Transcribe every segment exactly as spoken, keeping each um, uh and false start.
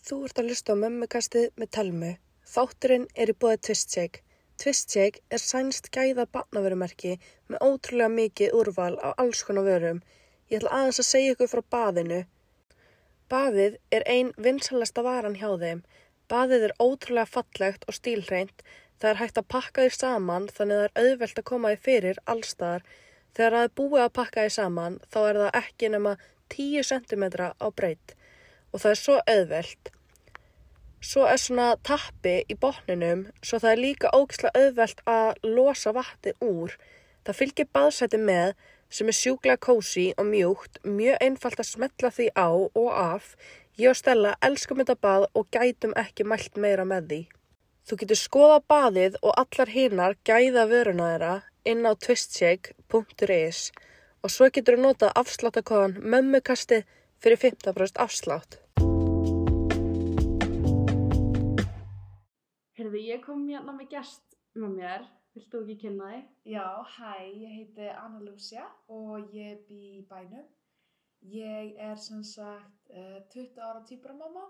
Þú ert að hlusta á Mömmukastið með Telmu. Þátturinn er í boði Twistshake. Twistshake er sænskt gæða barnavörumerki með ótrúlega mikið úrval á alls konar vörum. Ég ætla aðeins að segja ykkur frá baðinu. Baðið er ein vinsælasta varan hjá þeim. Baðið er ótrúlega fallegt og stílhreint. Það er hægt að pakka því saman þannig það er auðvelt að koma því fyrir allstaðar. Þegar það er búið að pakka því saman þá er það ekki nema tíu sentimetra á breidd og það er svo auðvelt. Svo er svona tappi í botninum svo það er líka ógeðslega auðvelt að losa vatnið úr. Það fylgir baðsæti með sem er sjúklega kósí og mjúkt, mjög einfalt að smetla því á og af. Ég og Stella elskum þetta bað og gætum ekki mælt meira með því. Þú getur skoðað baðið og allar hinar gæða vöruna þeirra inn á twistshake punktur is og svo getur þú notað afsláttarkóðan Mömmukastið fyrir fimmtán prósent afslátt. Heyrðu, ég kom hérna með gest með mér. Vilt þú ekki kynna þig? Já, hæ, ég heiti Anna Lúcia og ég bý í bænum. Ég er sem sagt uh, tuttugu ára tvíburamamma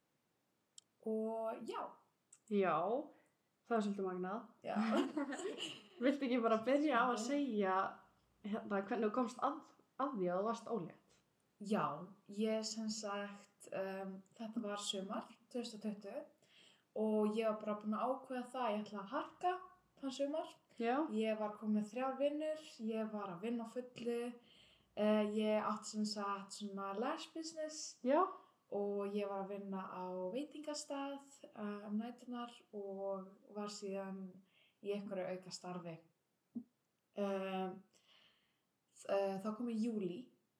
og já. Já, það er svolítið magnað. Já. Viltu ekki bara byrja á að segja hérna, hvernig þú komst að, að því að þú varst ólétt? Já, ég sem sagt, um, þetta var sumar tvö þúsund og tuttugu og ég var bara búin að ákveða það að ég ætla að harka þann sumar. Já. Ég var komin með þrjár vinnur, ég var að vinna á fullu, uh, ég átti sem sagt svona lash business. Já. Og ég var að vinna á veitingastað uh, um næturnar og var síðan í einhverju auka starfi. Uh, uh, þá kom í júlí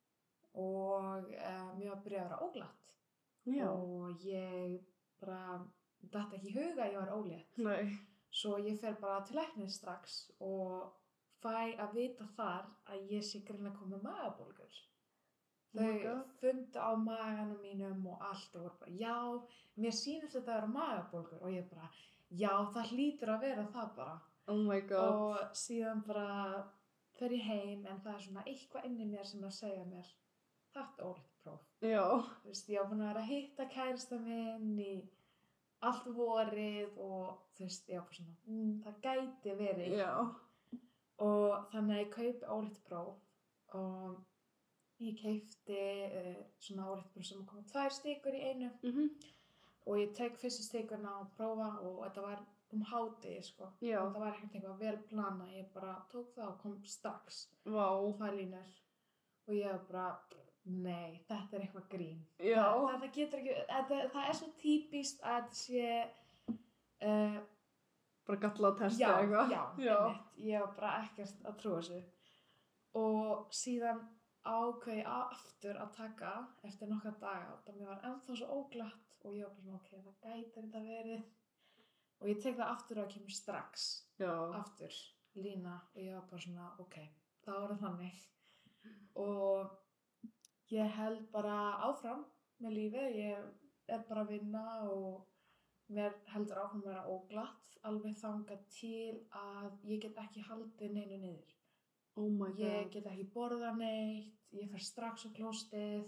og uh, mér var byrjað að vera óglatt. Já. Og ég bara, datt ekki í huga að ég var ólétt. Nei. Svo ég fer bara til læknis strax og fæ að vita þar að ég sé greinilega komið með magabólgur. Þau fundu á maganum mínum og allt og voru bara, já, mér sýnist þetta að vera magabólgur og ég bara, já, það hlýtur að vera það bara. Oh my god. Og síðan bara fer ég heim en það er svona eitthvað inni mér sem að segja mér, þetta er ólétt próf. Já. Þú veist, ég var búin að vera að hitta kærasta minn í allt vorið og þú veist, ég var bara svona, mm, það gæti verið. Já. Og þannig að ég kaupi ólétt próf og ég keypti uh, svona ólétt próf sem koma tvær stikur í einu. Mhm. Og ég tek fyrstu stikurna og prófa og þetta var um hádegi sko. Já. Þetta var ekkert eitthvað vel planað, ég bara tók það og kom strax. Vá. Tvær línur. Og ég var bara, nei, þetta er eitthvað grín. Já. Það, þetta getur ekki, þetta, það er svo típist að þetta sé, uh, bara gallað testa já, eitthvað. já, já, einmitt. Ég var bara ekkert að trúa þessu. Og síðan ákveði ég aftur að taka eftir nokkra daga og mér var ennþá svo óglatt og ég var bara svona, ok, það gæti þetta verið. Og ég tek það aftur og það kemur strax. Já. Aftur, lína og ég var bara svona, ok, það var þannig. Og ég held bara áfram með lífið, ég er bara að vinna og mér heldur áfram að vera óglatt alveg þangað til að ég get ekki haldið neinu niður. Oh my god. Ég get ekki borðað neitt, ég fer strax á klóstið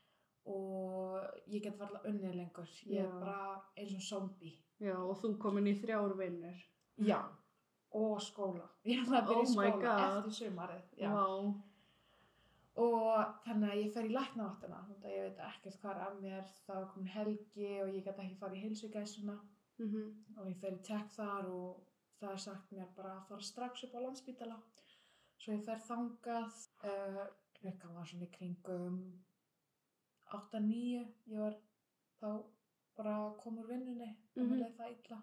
og ég get varla unnið lengur. Ég er Já. bara eins og zombie. Já, og þú komin í þrjár vinnur. Já, og skóla. Ég ætla að byrja Oh í my skóla god. eftir sumarið. Já. Vá. Og þannig að ég fer í læknavaktina. Þannig að ég veit ekkert hvað er að mér. Það var komin helgi og ég get ekki farið í heilsugæsluna. Mhm. Og ég fer í tek þar og það er sagt mér bara að fara strax upp á Landspítala. Svo ég fer þangað, uh, klukkan var svona í kringum átta níu, ég var þá bara að koma úr vinnunni og Mhm. mér leið það illa.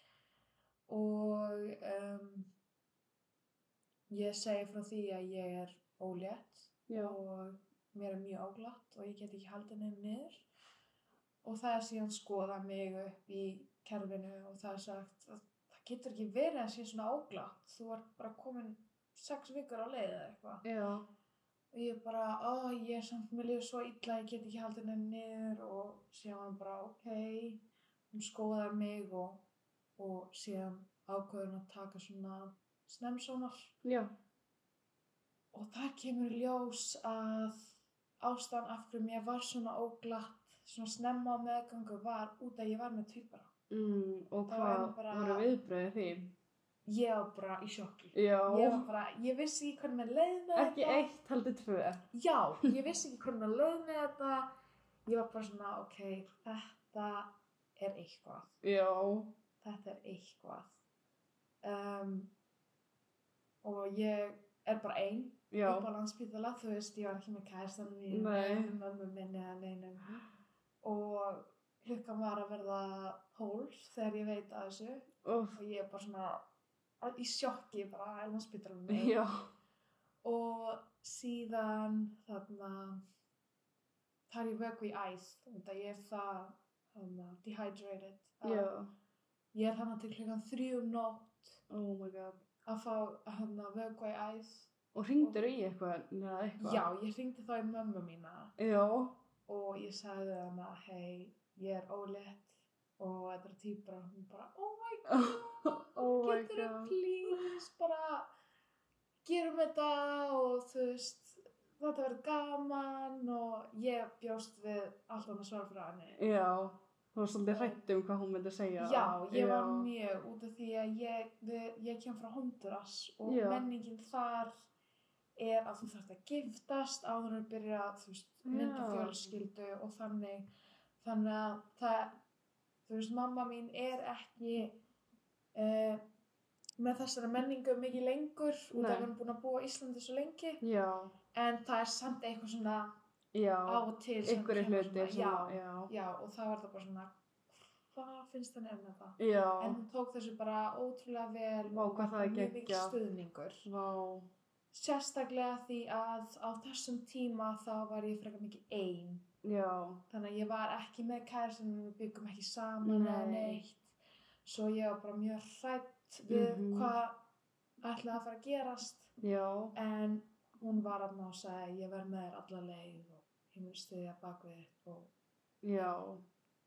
Og um, ég segi frá því að ég er ólétt Já. og mér er mjög óglatt og ég get ekki haldið neinu niður. Og það er síðan skoðað mig upp í kerfinu og það er sagt að það getur ekki verið að sé svona óglatt. Þú ert bara komin sex vikur á leið eða eitthvað. Já. Og ég bara, ó, ég er samt, mér líður svo illa, ég get ekki haldið neinu niður og síðan var hann bara, ok, hún skoðar mig og, og síðan ákveður hún að taka svona snemmsónar. Já. Og þar kemur í ljós að ástæðan af hverju mér var svona óglatt, svona snemma á meðgöngu var út að ég var með tvíbara. Mm, og Það var hvað einmitt bara- voru viðbröðið þín? Ég var bara í sjokki. Já. Ég var bara, ég vissi ekki hvernig mér leið með Ekki þetta. eitt, heldur tvö. Já, ég vissi ekki hvernig mér leið með þetta. Ég var bara svona, ok, þetta er eitthvað. Já. Þetta er eitthvað. Um, og ég er bara ein Já. upp á Landspítala, þú veist, ég var ekki með kæristanum mínum, Nei. með mömmu minni eða neinum. Og klukkan var að verða tólf þegar ég veit að þessu. Úff. Og ég er bara svona í sjokki bara á Landspítalanum ein. Já. Og síðan þarna þar ég vökvi í æð, þannig að ég er það þarna, dehydrated. að Já. Ég er þarna til klukkan þrjú um nótt Oh my god. að fá þarna vökva í æð. Og hringdirðu í eitthvað? Neða eitthvað? Já, ég hringdi þá í mömmu mína Já. og ég sagði hana, hei, ég er ólétt og þetta er tvíbura. Hún bara, oh my god, Oh my geturðu god. please bara gerum þetta og þú veist, þetta verður gaman og ég bjóst við allt annað svar frá henni. Já. Þú var svolítið hrædd um hvað hún myndi segja. Já, ég var Já. mjög út af því að ég, við, ég kem frá Honduras og Já. menningin þar er að þú þarft að giftast áður en að byrja, þú veist, mynda Já. fjölskyldu og þannig. Þannig að það, þú veist, mamma mín er ekki uh, með þessari menningu mikið lengur út Nei. af að við erum búin að búa á Íslandi svo lengi. Já. En það er samt eitthvað svona Já. á og til sem Einhverjir kemur hlutir svona, svona, já, já. já, og það var það bara svona, hvað finnst henni um þetta? Já. En hún tók þessu bara ótrúlega vel Vá, og hvað það er mjög mikið geggjað. stuðningur. Vá. Sérstaklega því að á þessum tíma þá var ég frekar mikið ein. Já. Þannig að ég var ekki með kæristunum, við byggum ekki saman eða Nei. neitt. Svo ég var bara mjög hrædd við Mhm. hvað ætlaði að fara að gerast. Já. En hún var þarna og sagði, ég verð með þér alla leið og ég mun styðja bak við þitt og Já.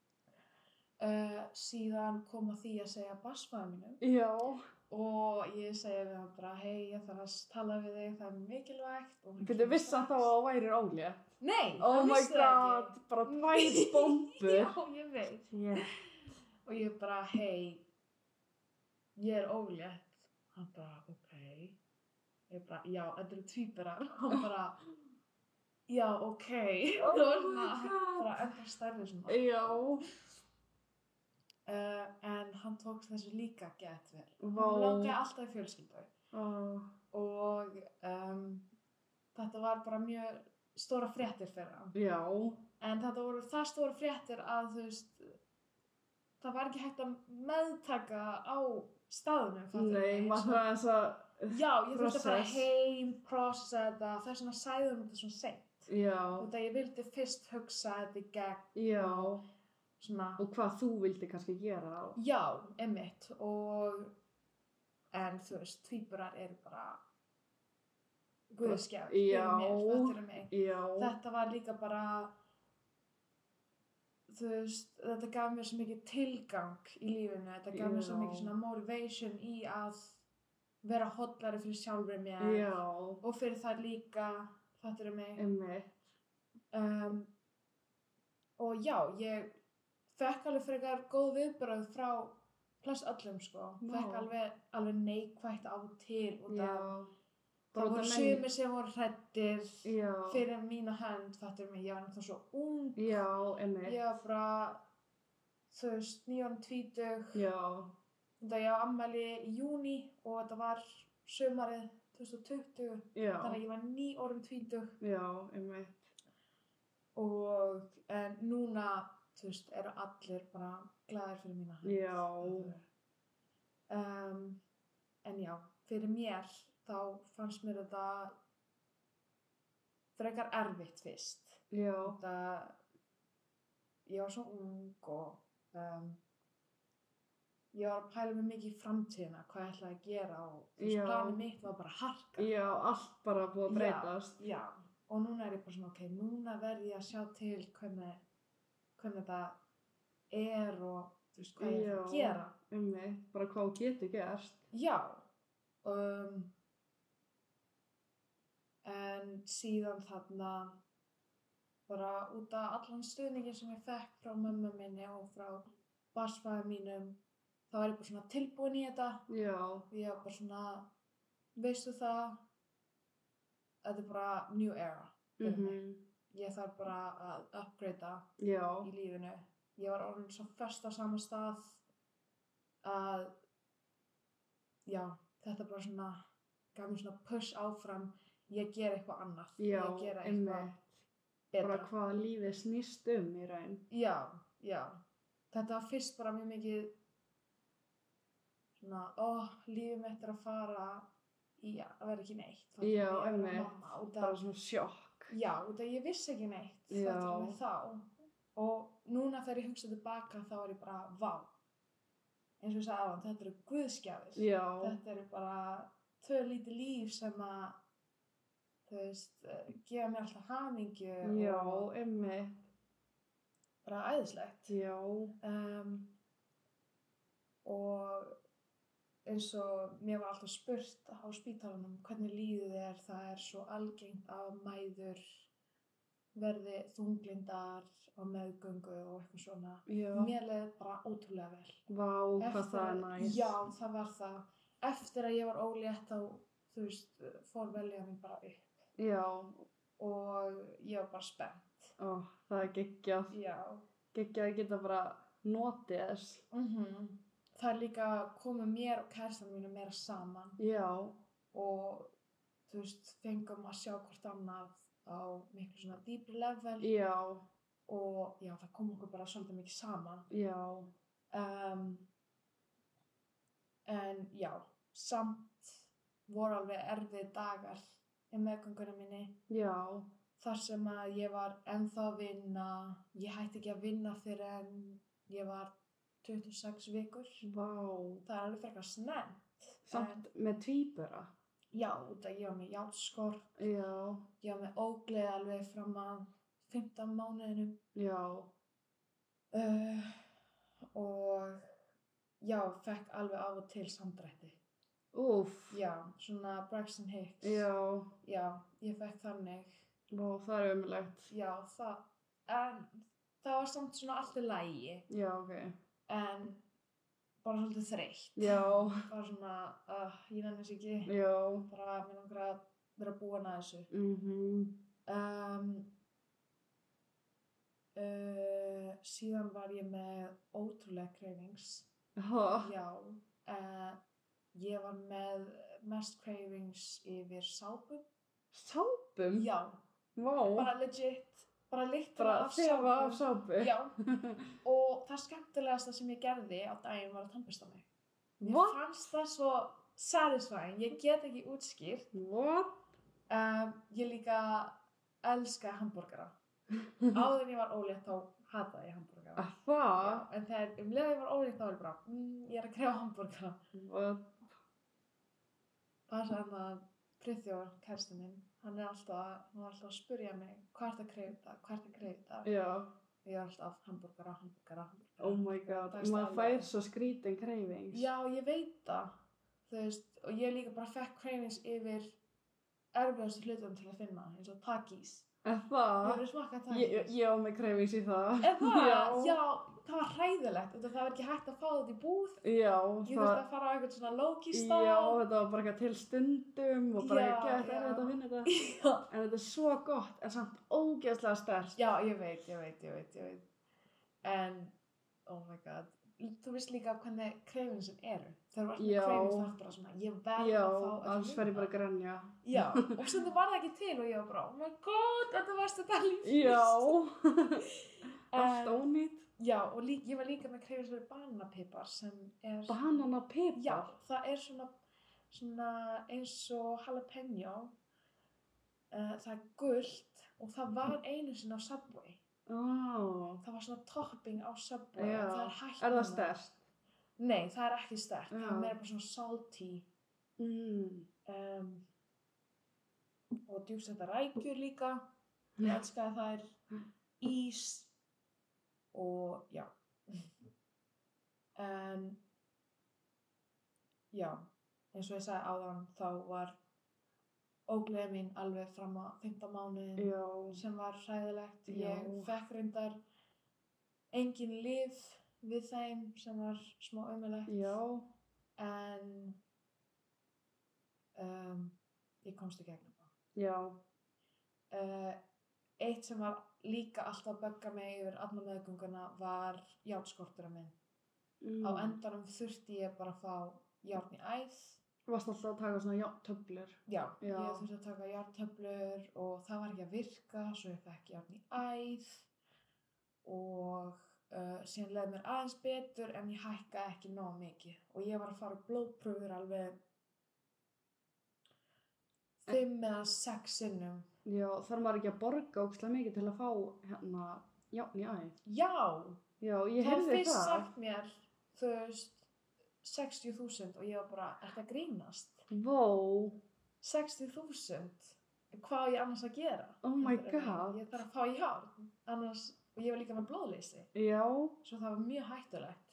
uh, síðan kom að því að segja barnsfaður mínum. Já. Og ég segi við hann bara, hei, ég þarf að tala við þig, það er mikilvægt. Og hann Fyrir kemur vissi hann þá strax. að það væri ólétt? Nei, Oh hann my vissi það god. ekki. Bara tvær bombur. Já, ég veit. Yeah. Og ég bara, hei, ég er ólétt. Hann bara, ok. Ég bara, já, þetta eru tvíburar. Hann bara, já, ok. Oh Það var my svona, God. bara enda stærri svona. Já. Uh, en hann tók þessu líka gett vel. Vá. Hann langaði alltaf í fjölskyldu. Oh. Og um, þetta var bara mjög stóra fréttir fyrir hann. Já. En þetta voru það stóra fréttir að þú veist, það var ekki hægt að meðtaka á staðunum. fattar Nei, mig, maður svo- það eins að... Já, ég þurfti að fara process. heim, processa þetta, það er svona sæðum þetta svona seint. Já. Og það ég vildi fyrst hugsa þetta í gegn. Já. og Svona, Og hvað þú vildi kannski gera á. já, einmitt. Og, en þú veist, tvíburar eru bara guðskjaf Já. fyrir mér, fattur mig. Já. Þetta var líka bara, þú veist, þetta gaf mér svo mikið tilgang í lífinu, þetta gaf mér svo Já. mikið svona motivation í að vera hollari fyrir sjálfur mér Já. og fyrir það líka, fattur mig. Einmitt. Um, og já, ég fekk alveg frekar góð viðbrögð frá flest öllum, sko. Vá. Fekk alveg, alveg neikvætt á og til út Já. af, Bara það út af voru menning- sumir sem voru hræddir Já. fyrir mína hönd, fattur mig, ég var náttúrulega svo ung. Já, einmitt. Ég var bara, þú veist, nýjón tvítug. Já. Þetta ég á afmæli í júní og þetta var sumarið tvö þúsund og tuttugu. Já. Þannig að ég var nýorðin tvítug. Já, einmitt. Og en núna, þú veist, eru allir bara glaðir fyrir mína hönd. Já. Um, en já, fyrir mér þá fannst mér þetta frekar erfitt fyrst. Já. Þetta, ég var svo ung og um, ég var að pæla mig mikið í framtíðina, hvað ég ætlaði að gera og þú veist, Já. planið mitt var bara að harka. Já, allt bara búið að breytast. Já, já, og núna er ég bara svona, ok, núna verð ég að sjá til hvernig, hvernig þetta er og þú veist, hvað ég ætla að Já. gera. Einmitt. Bara hvað þú getur gerst. Já, um, en síðan þarna bara út af allan stuðningin sem ég fekk frá mömmu minni og frá barnsfaðir mínum, þá er ég bara svona tilbúin í þetta. Já. Og ég var bara svona, veistu það, þetta er bara new era fyrir Mhm. mig. Ég þarf bara að upgrada Já. í lífinu. Ég var orðin svo föst á sama stað að, já, þetta bara svona, gaf mér svona push áfram, ég ger eitthvað annað. Já, ég gera eitthvað einmitt. betra. Bara hvað lífið snýst um í raun. Já, já. Þetta var fyrst bara mjög mikið svona, ó, lífið mitt er að fara í að vera ekki neitt. Fattar Já, mig, ég er einmitt. mamma, út af- Bara svona sjokk. Já, út af ég vissi ekki neitt, Já. fattar mig þá. Og núna þegar ég hugsa tilbaka þá er ég bara, vá. Eins og ég sagði áðan, þetta eru guðsgjafir. Já. Þetta eru bara tvö lítið líf sem að, þú veist, eh, gefa mér alltaf hamingju Já, og einmitt. bara æðislegt. Já. Um, og eins og mér var alltaf spurt á spítalanum hvernig líður þér, það er svo algengt að mæður verði þunglindar á meðgöngu og eitthvað svona. Já. Mér leið bara ótrúlega vel. Vá, hvað Eftir það er að- næs. Já, það var það. Eftir að ég var ólétt þá, þú veist, fór velja mín bara upp Já. og ég var bara spennt. Ó, það er geggjað. Já. Geggjað að geta bara notið þess. Mhm. Það er líka komið mér og kæristan mínu meira saman Já. og þú veist, fengum að sjá hvort annað á miklu svona dýpri level Já. og já, það kom okkur bara svolítið mikið saman. Já. Um, en já, samt voru alveg erfið dagar í meðgöngunum minni. Já. Þar sem að ég var ennþá að vinna, ég hætti ekki að vinna fyrir en ég var tuttugu og sex vikur. Vá. Það er alveg frekar snett. Samt með tvíbura. Já, út að ég var með járnskort, Já. ég var með ógleði alveg fram að fimmtán mánuðinum. Já. Uh, og já, fekk alveg af og til samdrætti. Úff. Já, svona Braxton Hicks. Já. Já, ég fekk þannig. Vá, það er ömurlegt. Já, það, en það var samt svona allt í lagi. Já, ok. En bara svolítið þreytt. Já. Bara svona, uh, ég nenni þess ekki. Já. Bara, mér langar að vera búin að þessu. Mhm. Um, uh, síðan var ég með ótrúlega cravings. Hæ? Já, uh, ég var með mest cravings yfir sápu. Sápum? Já, Vá. bara legit, bara lyktina Bara af þefa af sápu? Já, og það skemmtilegasta sem ég gerði á daginn var að tannbursta mig. Mér What? fannst það svo satisfying, ég get ekki útskýrt. What? Um, ég líka elska hambúrgara. Áður en ég var ólétt þá hataði ég hambúrgara. Að það? Já, en þegar um leið ég var ólétt þá var ég bara, mm, ég er að krefja hambúrgara. What? Það er svona að Friðþjófur, kærastinn minn, hann er alltaf að, hann var alltaf að spurja mig, hvað ert að krefja, hvað ert að krefja? Já. Ég er alltaf hambúrgara, hambúrgara, hambúrgara. Oh my god. Dagst Maður alveg. fær svo skrítin cravings. Já, ég veit það. Þú veist, og ég líka bara fekk cravings yfir erfiðastu hlutum til að finna, eins og takís. Er það? Hefur þú smakkað takís? Ég, ég á með cravings í það. Er það? Já. Já, það var hræðilegt. Þetta það var ekki hægt að fá þetta í búð. Já. Ég þurfti að fara á eitthvað svona low-key stað. Já, þetta var bara eitthvað til stundum og bara Já, ekki gett já. erfitt að finna þetta. Já. En þetta er svo gott, en samt ógeðslega sterkt. Já, ég veit, ég veit, ég veit, ég veit. En, oh my god. Þú veist líka hvernig cravingsin eru. Þegar þú ert með Já. cravings það er bara svona, ég verð Já, að fá þetta annars fer ég bara að grænja. Já, og stundum var það ekki til og ég var bara, oh my god, þetta varst þetta lífs. Já. Allt En- ónýtt. Já, og líka, ég var líka með cravings fyrir bananapipar sem er... Bananapipar? Já, það er svona, svona eins og jalapeno. Uh, það er gult og það var einu sinni á Subway. Ó. Það var svona topping á Subway Já. og það er hægt Er það núna. sterkt? Nei, það er ekki sterkt. Það Já. er meira bara svona salty. Mm. Um, og djúsetta rækjur líka. Ég elskaði þær. Ís. Og já. En já, eins og ég sagði áðan þá var ógleði mín alveg fram á fimmta mánuðin Já. sem var hræðilegt. Já. Ég fekk reyndar engin lyf við þeim sem var smá ömurlegt. Já. En um, ég komst í gegnum það. Já. Uh, eitt sem var líka alltaf að bögga mig yfir alla meðgönguna var járnskorturinn minn. Mm. Á endanum þurfti ég bara að fá járn í æð. Varst alltaf að taka svona járntöflur? Já, Já. ég þurfti að taka járntöflur og það var ekki að virka, svo ég fekk járn í æð og uh, síðan leið mér aðeins betur en ég hækkaði ekki nóg mikið og ég var að fara blóðpröfur alveg fimm eða sex sinnum. Já, þarf maður ekki að borga ógeðslega mikið til að fá hérna járn í æð? Já! Já, ég Það var heyrði fyrst það. sagt mér, þú veist, sextíu þúsund og ég var bara, ertu að grínast? Vó. sextíu þúsund? Hvað á ég annars að gera? Oh my Fattarðu mig? god. Ég þarf að fá járn, annars, og ég var líka með blóðleysi, Já. svo það var mjög hættulegt.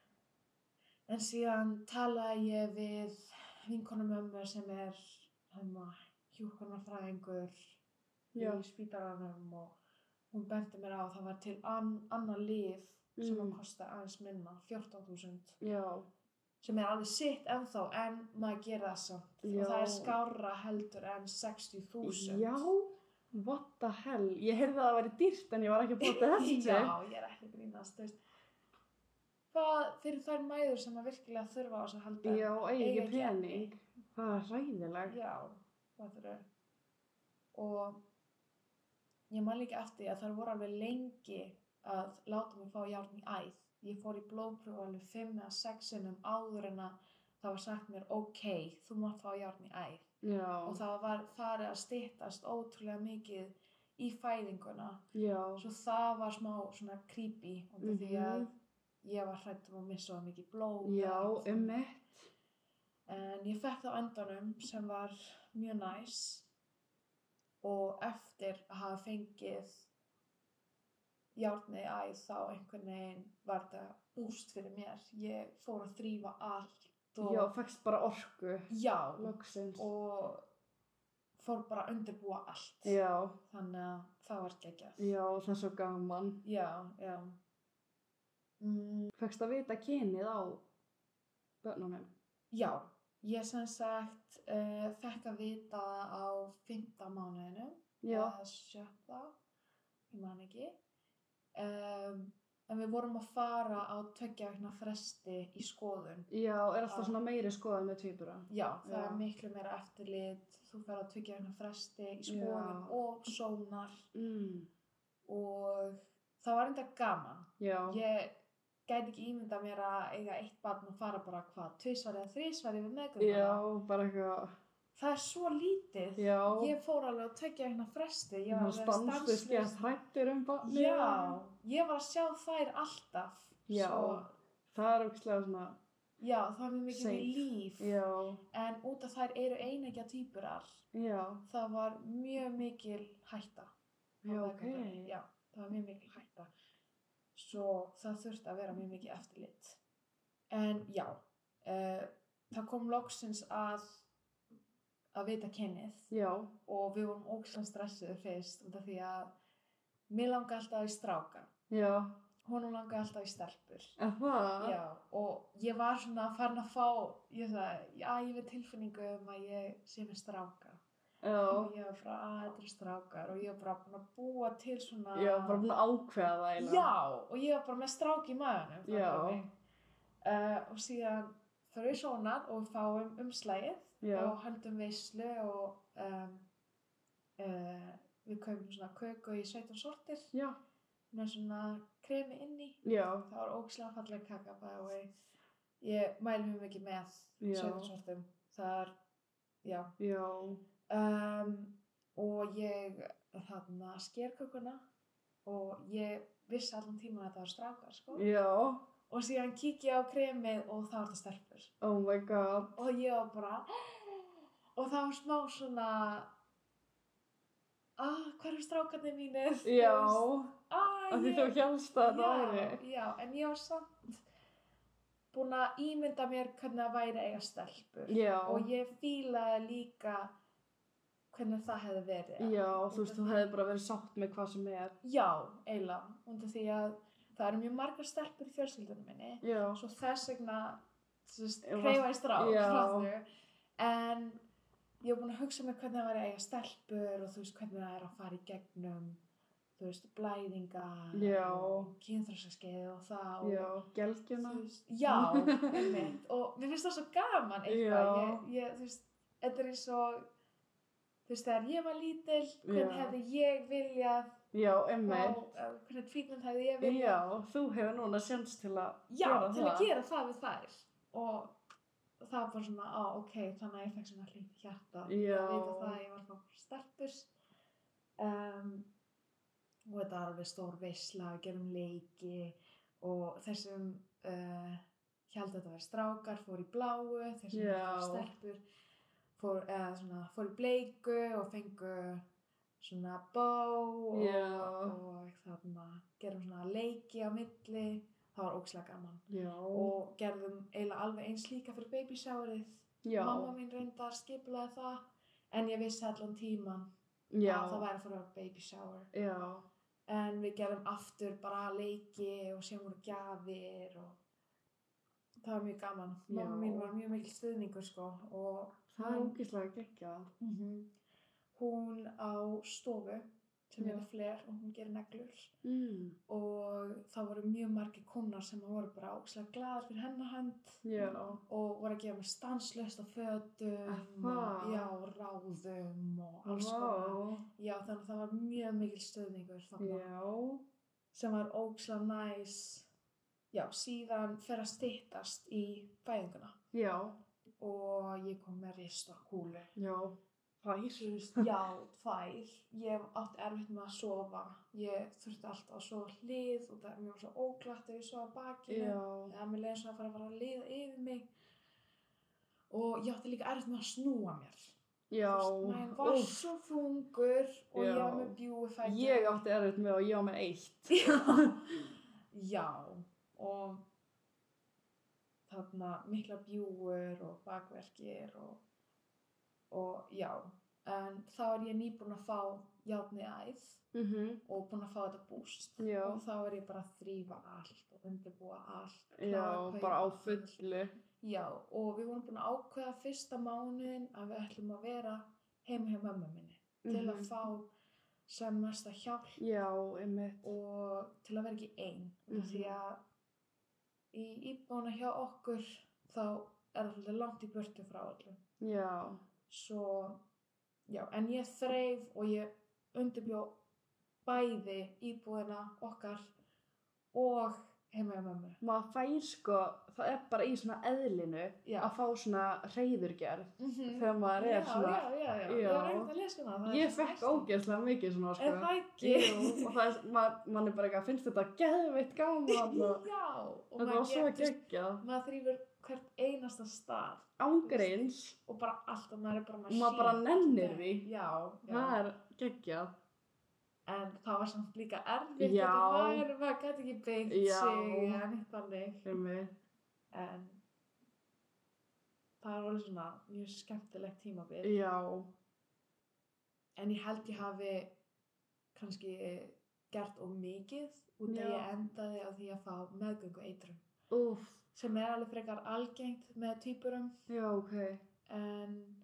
En síðan talaði ég við vinkonu mömmu sem er hérna hjúkrunarfræðingur Já. í spítalanum og hún benti mér á að það var til an, annað lyf sem Mm. að kosta aðeins minna, fjórtán þúsund, Já. sem er alveg sitt ennþá en maður gera það samt Já. og það er skárra heldur en sextíu þúsund. Já. What the hell? Ég heyrði að það væri dýrt en ég var ekki að bóta þessu. Já, ég er ekki að grínast, þú veist. Hvað fyrir þær mæður sem að virkilega þurfa á þess að halda? Já, eigi Eiga ekki ekki pening. Það er hræðilegt. Já, það þurfa. Og ég man líka eftir að það voru alveg lengi að láta mig fá járn í æð. Ég fór í blóðprufu alveg fimm eða sex sinnum áður en að það var sagt mér, ok, þú mátt fá járn í æð. Já. Og það var farið að styttast ótrúlega mikið í fæðinguna. Já. Svo það var smá svona creepy, út af því að ég var hrædd um að missa það mikið blóð. Já, einmitt. En ég fekk það á endanum sem var mjög næs og eftir að hafa fengið járnið í æð þá einhvern veginn var þetta búst fyrir mér. Ég fór að þrífa allt og Já, fækst bara orku. já, Loksins. og fór bara að undirbúa allt. Já. Þannig að það var geggjað. Já, það er svo gaman. Já, já. Mm, Fækst að vita kynið á börnunum? já, ég sem sagt uh, fekk að vita það á fimmta mánuðinu. Já. Eða sjötta, ég man ekki. Um, en við vorum að fara á tveggja vikna fresti í skoðun. Já, er alltaf Ah. svona meiri skoðað með tvíbura? Já, það Já. er miklu meira eftirlit, þú fer á tveggja vikna fresti í skoðun Já. og sónar Mm. og það var enda gaman. Já. Ég gæti ekki ímynda mér að eiga eitt barn og fara bara hvað, tvisvar eða þrisvar yfir meðgönguna. Já, bara eitthvað. Það er svo lítið. Já. Ég fór alveg á tveggja vikna fresti. Ég Það var er stanslust skemmt hrættur um barnið. Já, ég var að sjá þær alltaf. Já. Svo, Það er ógeðslega svona. já, það er mjög mikið Safe. við líf. Já. En út af þær eru eineggja tvíburar, Já. það var mjög mikil hætta. á Já, ok. meðgöngunni. Já, það var mjög mikil hætta. Svo það þurfti að vera mjög mikið eftirlit. En já, uh, það kom loksins að að vita kynið Já. og við vorum ógeðslega stressuð fyrst út af því að mér langaði alltaf í stráka. Já. Honum langaði alltaf í stelpur. Er það? Já, og ég var svona farin að fá, ég sagði, já, ég veit tilfinningu um að ég sé með stráka. Já. Og ég var frá að þetta eru strákar og ég var bara búin að búa til svona... Já, bara búin að ákveða það eiginlega. Já, og ég var bara með strák í maganum. Já. Uh, og síðan fyrir við sónar og við fáum umslægið Já. og höldum veislu og um, uh, við kaupum svona köku í sautján sortir Já. með svona kremi inni. Já. Það var ógeðslega falleg kaka by the way. Ég mæli mjög mikið með Já. sautján sortum. Það er, já. Já. Um, og ég þarna sker kökuna og ég vissi allan tíman að það var strákar, sko. Já. Og síðan kík ég á kremið og það var þetta stelpur. Oh my god. Og ég var bara, og það var smá svona, ah, hvað eru strákarnir mínir? Já. Ah, Af því ég... þú hélst að það já, væri. já, en ég var samt búin að ímynda mér hvernig það væri að eiga stelpur. Já. Og ég fílaði líka hvernig það hefði verið. Já, Út þú veist, af þú því- hefði bara verið sátt með hvað sem er. Já, eiginlega, út af því að það eru mjög margar stelpur í fjölskyldunum minni, Já. svo þess vegna sérst, Ég var- kreifa í strák, Já. fattarðu. En ég var búin að hugsa mig hvernig það var að eiga stelpur og þú veist hvernig það er að fara í gegnum, þú veist, blæðingar Já. og kynþroskaskeið og það og Já, gelgjuna. þú veist, já, einmitt, og mér finnst það svo gaman eitthvað, Já. ég, ég, þú veist, þetta er eins og, þú veist, þegar ég var lítil, hvernig Já. hefði ég viljað, Já, og einmitt. uh, hvernig treatment hefði ég viljað, Já, þú hefur núna sjans til að já, gera til það. að gera það við þær, og það var bara svona, á, ok, þannig að ég fekk svona hlýtt í hjarta, Já. að vita það að ég var að fá stelpur, um, og þetta var alveg stór veisla, við gerum leiki, og þessum, uh, held að þetta var strákar, fór í bláu, þessum Já. stelpur, fór, eða svona, fór í bleiku og fengu svona bó og, Já. og þarna, gerum svona leiki á milli, það var ógeðslega gaman. Já. Og gerðum eiginlega alveg eins líka fyrir baby showerið. Já. Mamma mín reyndar skipulaði það, en ég vissi allan tíman Já. að það væri að fara baby shower. Já. En við gerðum aftur bara leiki og síðan voru gjafir og það var mjög gaman. Mamma Já. mín var mjög mikil stuðningur sko og Það er ógeðslega geggjað. mm hún á stofu sem Já. heitir Flair og hún gerir neglur Mm. og það voru mjög margir kunnar sem voru bara ógeðslega glaðir fyrir hennar hönd Já. og voru að gefa mér stanslaust á fötum Aha. og já, ráðum og alls Vá. konar. Já, þannig að það var mjög mikil stöðningur þarna Já. sem var ógeðslega næs. Já, síðan fer að styttast í fæðinguna Já. og ég kom með ristar kúlu. Já. Þær. Þú veist, já, þær. Ég átti erfitt með að sofa. Ég þurfti alltaf að sofa hlið og það er mjög svo óglatt ef ég sofa á bakinu. Já. Eða mér leiði svo að fara að fara að liða yfir mig. Og ég átti líka erfitt með að snúa mér. Já. Þú veist, maður var Úff. svo þungur og ég Já. var með bjúgufætur. Ég átti erfitt með og ég á með eitt. Já. Já. Og þarna mikla bjúgur og bakverkir og, og já. En þá er ég nýbúin að fá járn í æð Mhm. og búin að fá þetta boost. Já. Og þá er ég bara að þrífa allt og undirbúa allt. Já, klára að bara á kaupa. fullu. Já, og við vorum búin að ákveða fyrsta mánuðin að við ætlum að vera heima hjá mömmu minni til að Mhm. fá sem mesta hjálp Já, einmitt. og til að vera ekki ein. Mm Mhm. Því að í íbúðuna hjá okkur þá er það svolítið langt í burtu frá öllu. Já. Svo, já, en ég þreif og ég undirbjó bæði íbúðina okkar og heima hjá mömmu. Maður fær sko, það er bara í svona eðlinu Já. að fá svona hreiðurgerð Mm þegar maður er já, svona. já, já, já, Já. ég var ekkert að lesa hana. það er Ég svo fekk næst. ógeðslega mikið svona sko. Er það ekki? Jú, og það er, maður, mann er bara eitthvað, finnst þetta geðveitt gaman og Já, og þetta var maður svo getur, geggjað. maður þrýfur hvert einasta stað Ángreins, og bara alltaf, maður er bara og maður bara nennir því. Já, já. Það er geggjað. En það var samt líka erfitt, Já. þetta maður, maður gæti ekki beitt Já. sig eða neitt þannig. Einmitt. En það var alveg svona mjög skemmtilegt tímabil. Já. En ég held ég hafi kannski gert of mikið út af Já. ég endaði á því að fá meðgöngu eitrun. Úff, Sem er alveg frekar algengt með tvíburum. já, ok. En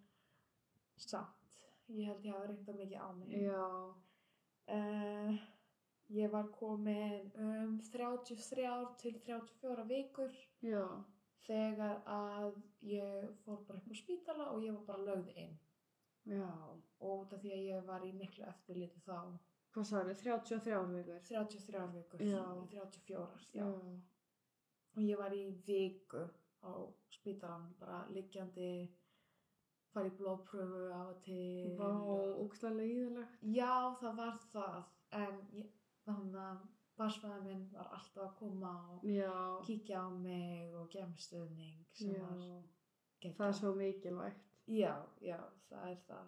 samt, ég held ég hafi reynt of mikið á mig. Já. Uh, ég var komin um þrjátíu og þrjár til þrjátíu og fjórar vikur Já. þegar að ég fór bara upp á spítala og ég var bara lögð inn. Já. Og út af því að ég var í miklu eftirliti þá. Hvað sagði, þrjátíu og þrjár vikur? þrjátíu og þrjár vikur, Já. þrjátíu og fjórar, já. Já. Og ég var í viku á spítalanum, bara liggjandi, fara í blóðpröfu af og til. Vá, ógeðslega leiðilegt. Já, það var það, en ég, þannig að barsmaður minn var alltaf að koma og Já. kíkja á mig og gefa mér stuðning sem Já. var geggjað. Það er svo mikilvægt. Já, já, það er það.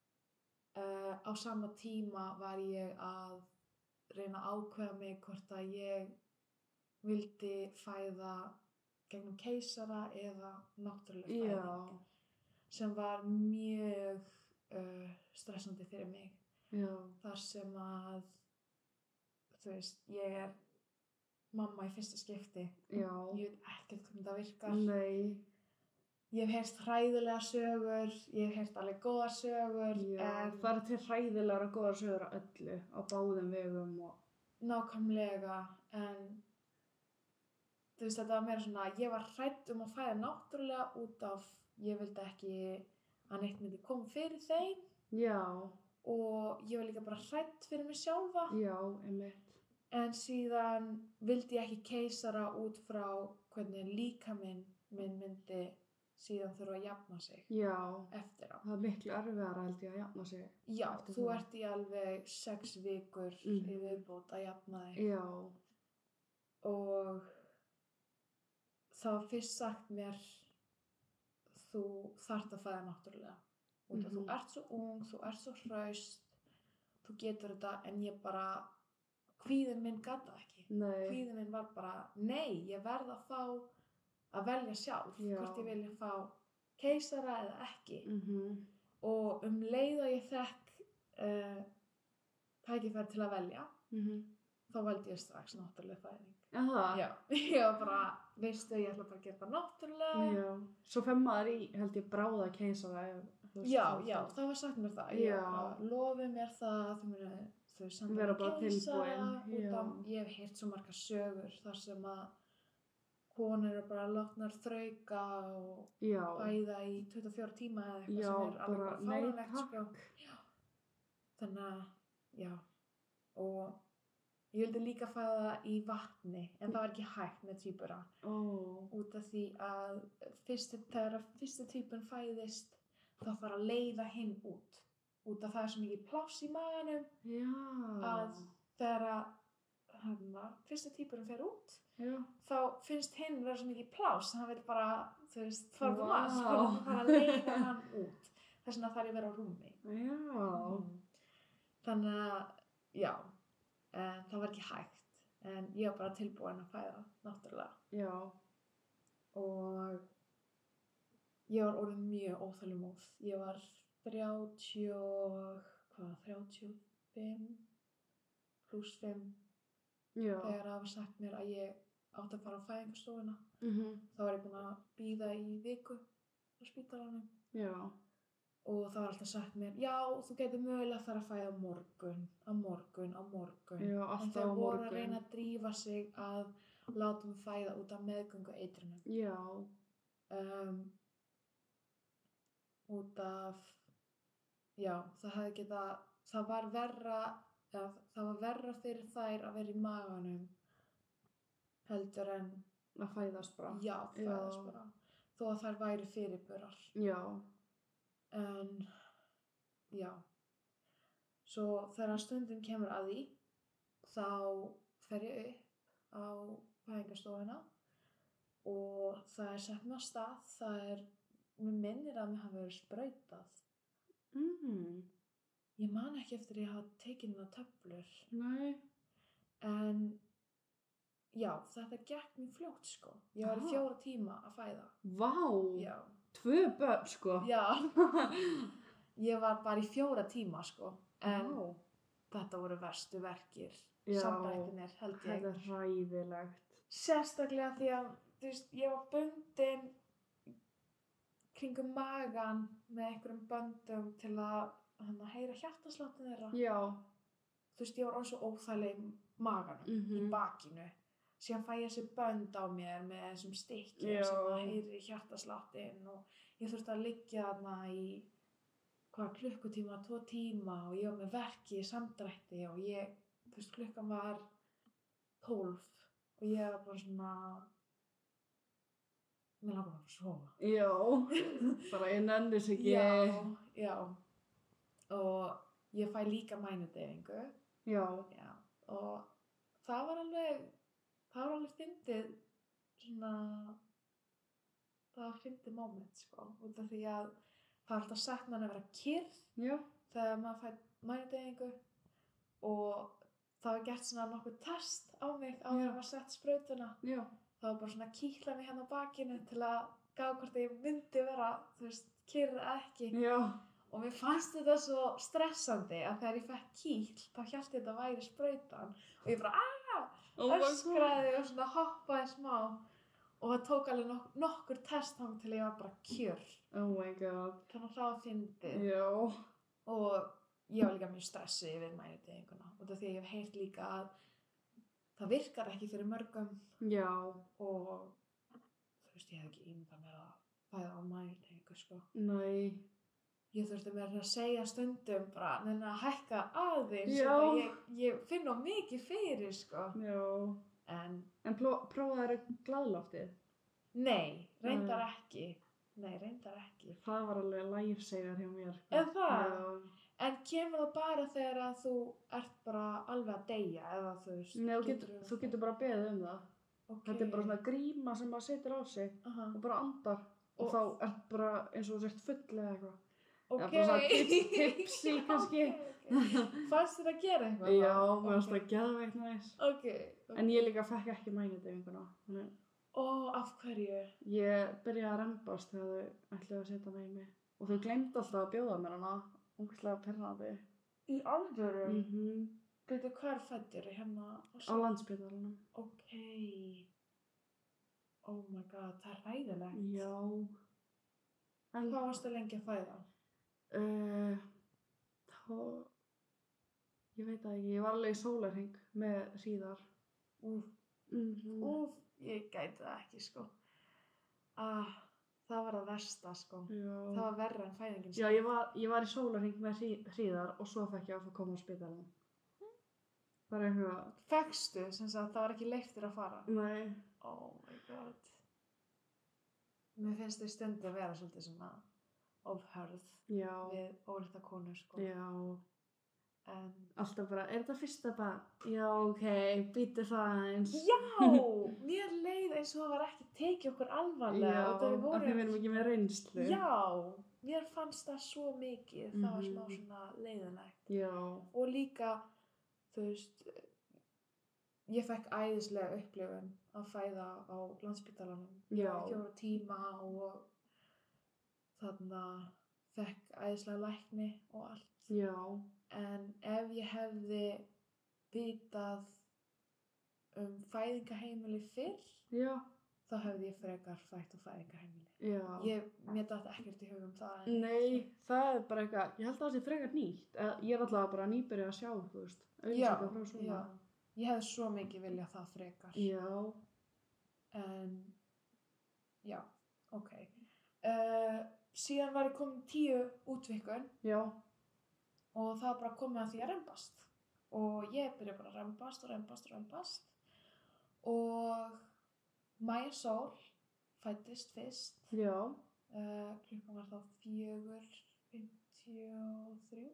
Uh, á sama tíma var ég að reyna að ákveða mig hvort að ég vildi fæða gegnum keisara eða náttúrulega fæðing. Já. Sem var mjög uh, stressandi fyrir mig. Já. Þar sem að, þú veist, ég er mamma í fyrsta skipti. Já. Ég veit ekkert hvernig það virkar. Nei. Ég hef heyrt hræðilega sögur, ég hef heyrt alveg góða sögur. Já, en það er til hræðilegar og góðar sögur á öllu, á báðum vegum og... Nákvæmlega, en þú veist, þetta var meira svona, ég var hrædd um að fæða náttúrulega út af, ég vildi ekki að neitt myndi koma fyrir þeim. Já. Og ég var líka bara hrædd fyrir mig sjálfa. Já, einmitt. En síðan vildi ég ekki keisara út frá hvernig líkaminn minn myndi síðan þurfa að jafna sig. Já. Eftir á. Það er miklu erfiðara held ég að jafna sig. Já, eftir þú það. ert í alveg sex vikur Mhm. í viðbót að jafna þig. Já. Og það var fyrst sagt mér, þú þarft að fæða náttúrulega. Og mm Mhm. þú ert svo ung, þú ert svo hraust, þú getur þetta, en ég bara, kvíðinn minn gat það ekki. Nei. Kvíðinn minn var bara, nei, ég verð að fá að velja sjálf, Já. hvort ég vilja fá keisara eða ekki. Mhm. Og um leið að ég fekk uh, tækifæri til að velja, Mhm. þá valdi ég strax náttúrulega fæðing. Aha. Já, ég var bara, veistu, ég ætla bara að gera það náttúrulega. Já. Svo fer maður í, held ég, bráða keisara. ef- þú veist, Já, þú- já, það var sagt mér það. Ég Já. bara, lofi mér það, þú muni, þau senda Vera mér bara keisara, tilbúin, út af, já. ég hef heyrt svo margar sögur þar sem að konur eru bara látnar þrauka og Já. fæða í tuttugu og fjóra tíma eða eitthvað Já, sem er alveg bara, bara nei, fáránlegt, takk. sko. Þannig að, já, og ég vildi líka fæða í vatni, en það var ekki hægt með tvíbura. Ó. Út af því að fyrsti, þegar fyrsti tvíburinn fæðist, þá þarf að leiða hinn út. Út af það er svo mikið pláss í maganum Já. að þegar að hana, fyrsti tvíburinn fer út, Já. þá finnst hinn vera svo mikið pláss, hann vil bara, þú veist, fara Vá. um að, sko, hann þarf að leiða hann út. Þess vegna þarf ég að vera á rúmi. Já. Mm. Þannig að, já, en það var ekki hægt, en ég var bara tilbúin að fæða, náttúrulega. Já. Og ég var orðin mjög óþolinmóð. Ég var þrjátíu og, hvað, þrjátíu og fimm pluss fimm Já. þegar það var sagt mér að ég átti að fara á fæðingarstofuna. Mhm. Þá var ég búin að bíða í viku á spítalanum Já. og það var alltaf sagt mér, já, þú getur mögulega þar að fæða á morgun, á morgun, á morgun. Já, En alltaf þau á voru morgun. að reyna að drífa sig að láta mig fæða út af meðgöngu eitrunum. Já. Um, út af, já, það hefði geta, það var verra, eða, það var verra fyrir þær að vera í maganum heldur en, Að fæðast bara. já, fæðast Já. bara, þó að þær væri fyrirburar. Já. En, já, svo þegar stundin kemur að því, þá fer ég upp á fæðingarstofuna og það er sett mér á stað, það er, mér minnir að mér hafi verið sprautað. Mhm. Ég man ekki eftir ég hafa tekið hérna töflur, Nei. en já, þetta gekk mjög fljótt, sko. Ég var í Aha. fjóra tíma að fæða. Vá. Já. Tvö börn, sko. Já. Ég var bara í fjóra tíma, sko. En Vá. þetta voru verstu verkir. Já. Sambrættinir, held ég. Þetta er hræðilegt. Sérstaklega því að, þú veist, ég var bundin kringum magan með einhverjum böndum til að hana, heyra hjartasláttin þeirra. Já. Þú veist, ég var alveg svo óþægileg í maganum, í Mhm. bakinu. Síðan fæ ég þessi bönd á mér með þessum stykkjum Já. sem að heyri hjartasláttinn og ég þurfti að liggja þarna í hvað klukkutíma, tvo tíma og ég var með verki í samdrætti og ég, þú veist, klukkan var tólf og ég var bara svona, mér langar bara að sofa. Já. Bara ég nenni sig ekki. Já, já. Og ég fæ líka mænudeyfingu. Já. Já. Og það var alveg, það var alveg fyndið svona, það var fyndið moment, sko. Út af því að það er alltaf sagt mann að vera kyrr Já. þegar maður fæ mænudeyfingu og það var gert svona nokkuð test á mig á því Já. að maður sett sprautuna. Já. Það var bara svona að kýtla mig hérna á bakinu til að gá hvort ég myndi vera, þú veist, kyrr eða ekki. Já. og mér fannst þetta svo stressandi að þegar ég fekk kýll þá hélt ég þetta væri sprautan og ég bara aaaah Oh öskraði og svona hoppaði smá og það tók alveg nok nokkur test þangað til ég var bara kjör. Oh my god. Þannig að það var fyndið. Já. Og ég var líka mjög stressuð yfir mænudeyginguna út af því að ég hef heyrt líka að það virkar ekki fyrir mörgum. Já. Og þú veist, ég hef ekki ímyndað mér að fæða á mænudeygingu, sko. Nei. Ég þurfti mér að segja stundum bara neina að hækka aðeins Já. og ég, ég finn á mikið fyrir, sko. Já. En, En prófaðirðu glaðloftið? nei, reyndar Nei. ekki. Nei, reyndar ekki. Það var alveg lifesaver hjá mér. Sko. Er það? Já. En kemur það bara þegar að þú ert bara alveg að deyja eða þú veist? Nei, þú getur, þú getur bara beðið um það. Okay. Þetta er bara svona gríma sem maður setur á sig Aha. og bara andar. Og, Og- þá er bara eins og þú sért full eða eitthvað. Ok. Já, bara svona tips- tipsy kannski. Ok, ok. Fannst þér að gera eitthvað? Já, þá? mér finnst Ok. það geðveikt næs. Ok. En ég líka fekk ekki mænudeyginguna. Þannig Ó, af hverju? ég byrjaði að rembast þegar þau ætluðu að setja mig í mig. Og þau gleymdu alltaf að bjóða mér hana. Ógeðslega pirrandi. Í alvöru? Mhm. Mm Veitu hvað er fættir hérna? Á Landspítalanum. Ok. Oh my god, það er ræðilegt. Já. En Hvað varstu lengi að fæða? Uh, þá, ég veit það ekki, ég var alveg í sólarhring með síðar. Úf, Mm úf, ég gæti það ekki, sko. Ah, það var það versta, sko. Já. Það var verra en fæðingin. Já, ég var, ég var í sólarhring með sí- síðar og svo fekk ég að fá að koma á spítalann. Bara eitthvað, Fékkstu, sem sagt, það var ekki leyft þér að fara. nei, Oh my god. Mér finnst þau stundum að vera svolítið svona ofhörð já, við ólétta konur, sko. já, En, alltaf bara, er þetta fyrsta barn? Já, ok, býtu það eins. já, mér leið eins og það var ekki tekið okkur alvarlega. Já, og þau af því voru, við erum ekki með reynslu. já, mér fannst það svo mikið. Það var Mhm. smá svona leiðinlegt. Já, Og líka, þú veist, ég fekk æðislega upplifun að fæða á Landspítalanum. Ég Já. var ekki voru tíma og þarna fekk æðislega lækni og allt. já, En ef ég hefði vitað um fæðingaheimili fyrr, já, þá hefði ég frekar fætt á fæðingaheimili. já. Ég, mér datt ekkert í hug um það. en- Nei, það er bara eitthvað, ég held að það sé frekar nýtt. Eða, ég er alltaf bara nýbyrja að sjá, þú veist, Já, auðvitað frá svona. já. Ég hefði svo mikið viljað það frekar. Já, En, já, ok. Uh, síðan var ég komin tíu útvikun já, og það var bara komið að því að rembast. Og ég byrja bara að rembast og rembast og rembast. Og Maja Sól fæddist fyrst. já, Uh, klukkan var þá fjögur fimmtíu og þrjú.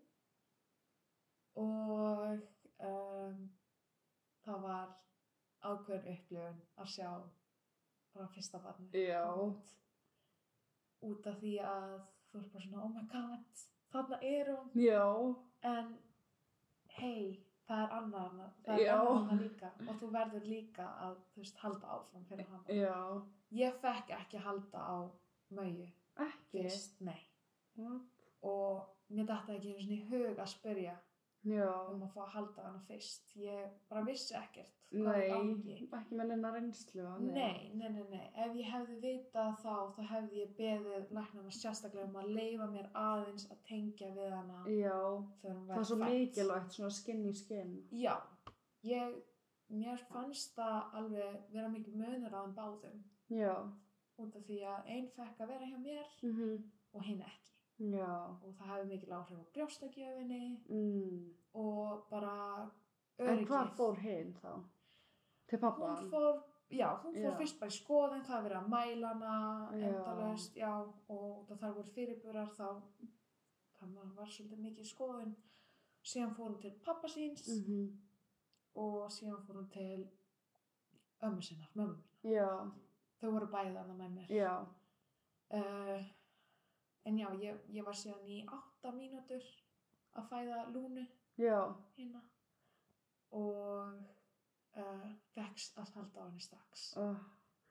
Og um, það var ákveðin upplifun að sjá bara fyrsta barnið. Já. koma út. Út af því að þú ert bara svona, oh my god, þarna er hún. já, En hei, það er annar, það er Já. annar hana líka. Og þú verður líka að, þú veist, halda áfram fyrir hana. já, Ég fekk ekki halda á Mauju ekki. fyrst, nei. What? Og mér datt ekki einu sinni í hug að spyrja Já, um að fá að halda hana fyrst. Ég bara vissi ekkert hvað var í nei, gangi. ekki með neina reynslu. Nei, nei, nei, nei. Ef ég hefði vitað þá, þá hefði ég beðið læknana sérstaklega um að leyfa mér aðeins að tengja við hana Já, þegar hún það var er svo fædd. mikilvægt, svona skinn í skinn. Já, ég, mér fannst það alveg vera mikið munur á þeim báðum. Já, Út af því að einn fekk að vera hjá mér mhm, og hinn ekki. já, Og það hefði mikil áhrif á brjóstagjöfinni mm. og bara En öryggið. hvar fór hinn þá? Til pappa? Hún fór, já, hún fór Já. fyrst bara í skoðun, það var verið að mæla hana Já. endalaust, já, og það þar voru fyrirburar þá, það var, var svolítið mikið í skoðun. Síðan fór hún til pappa síns Mhm, og síðan fór hún til ömmu sinnar, mömmu mína. já, Þau voru bæði þarna með mér. já, Uh, en já, ég, ég var síðan í átta mínútur að fæða Lúnu já, hérna og uh, fekkst að halda á henni strax. uh,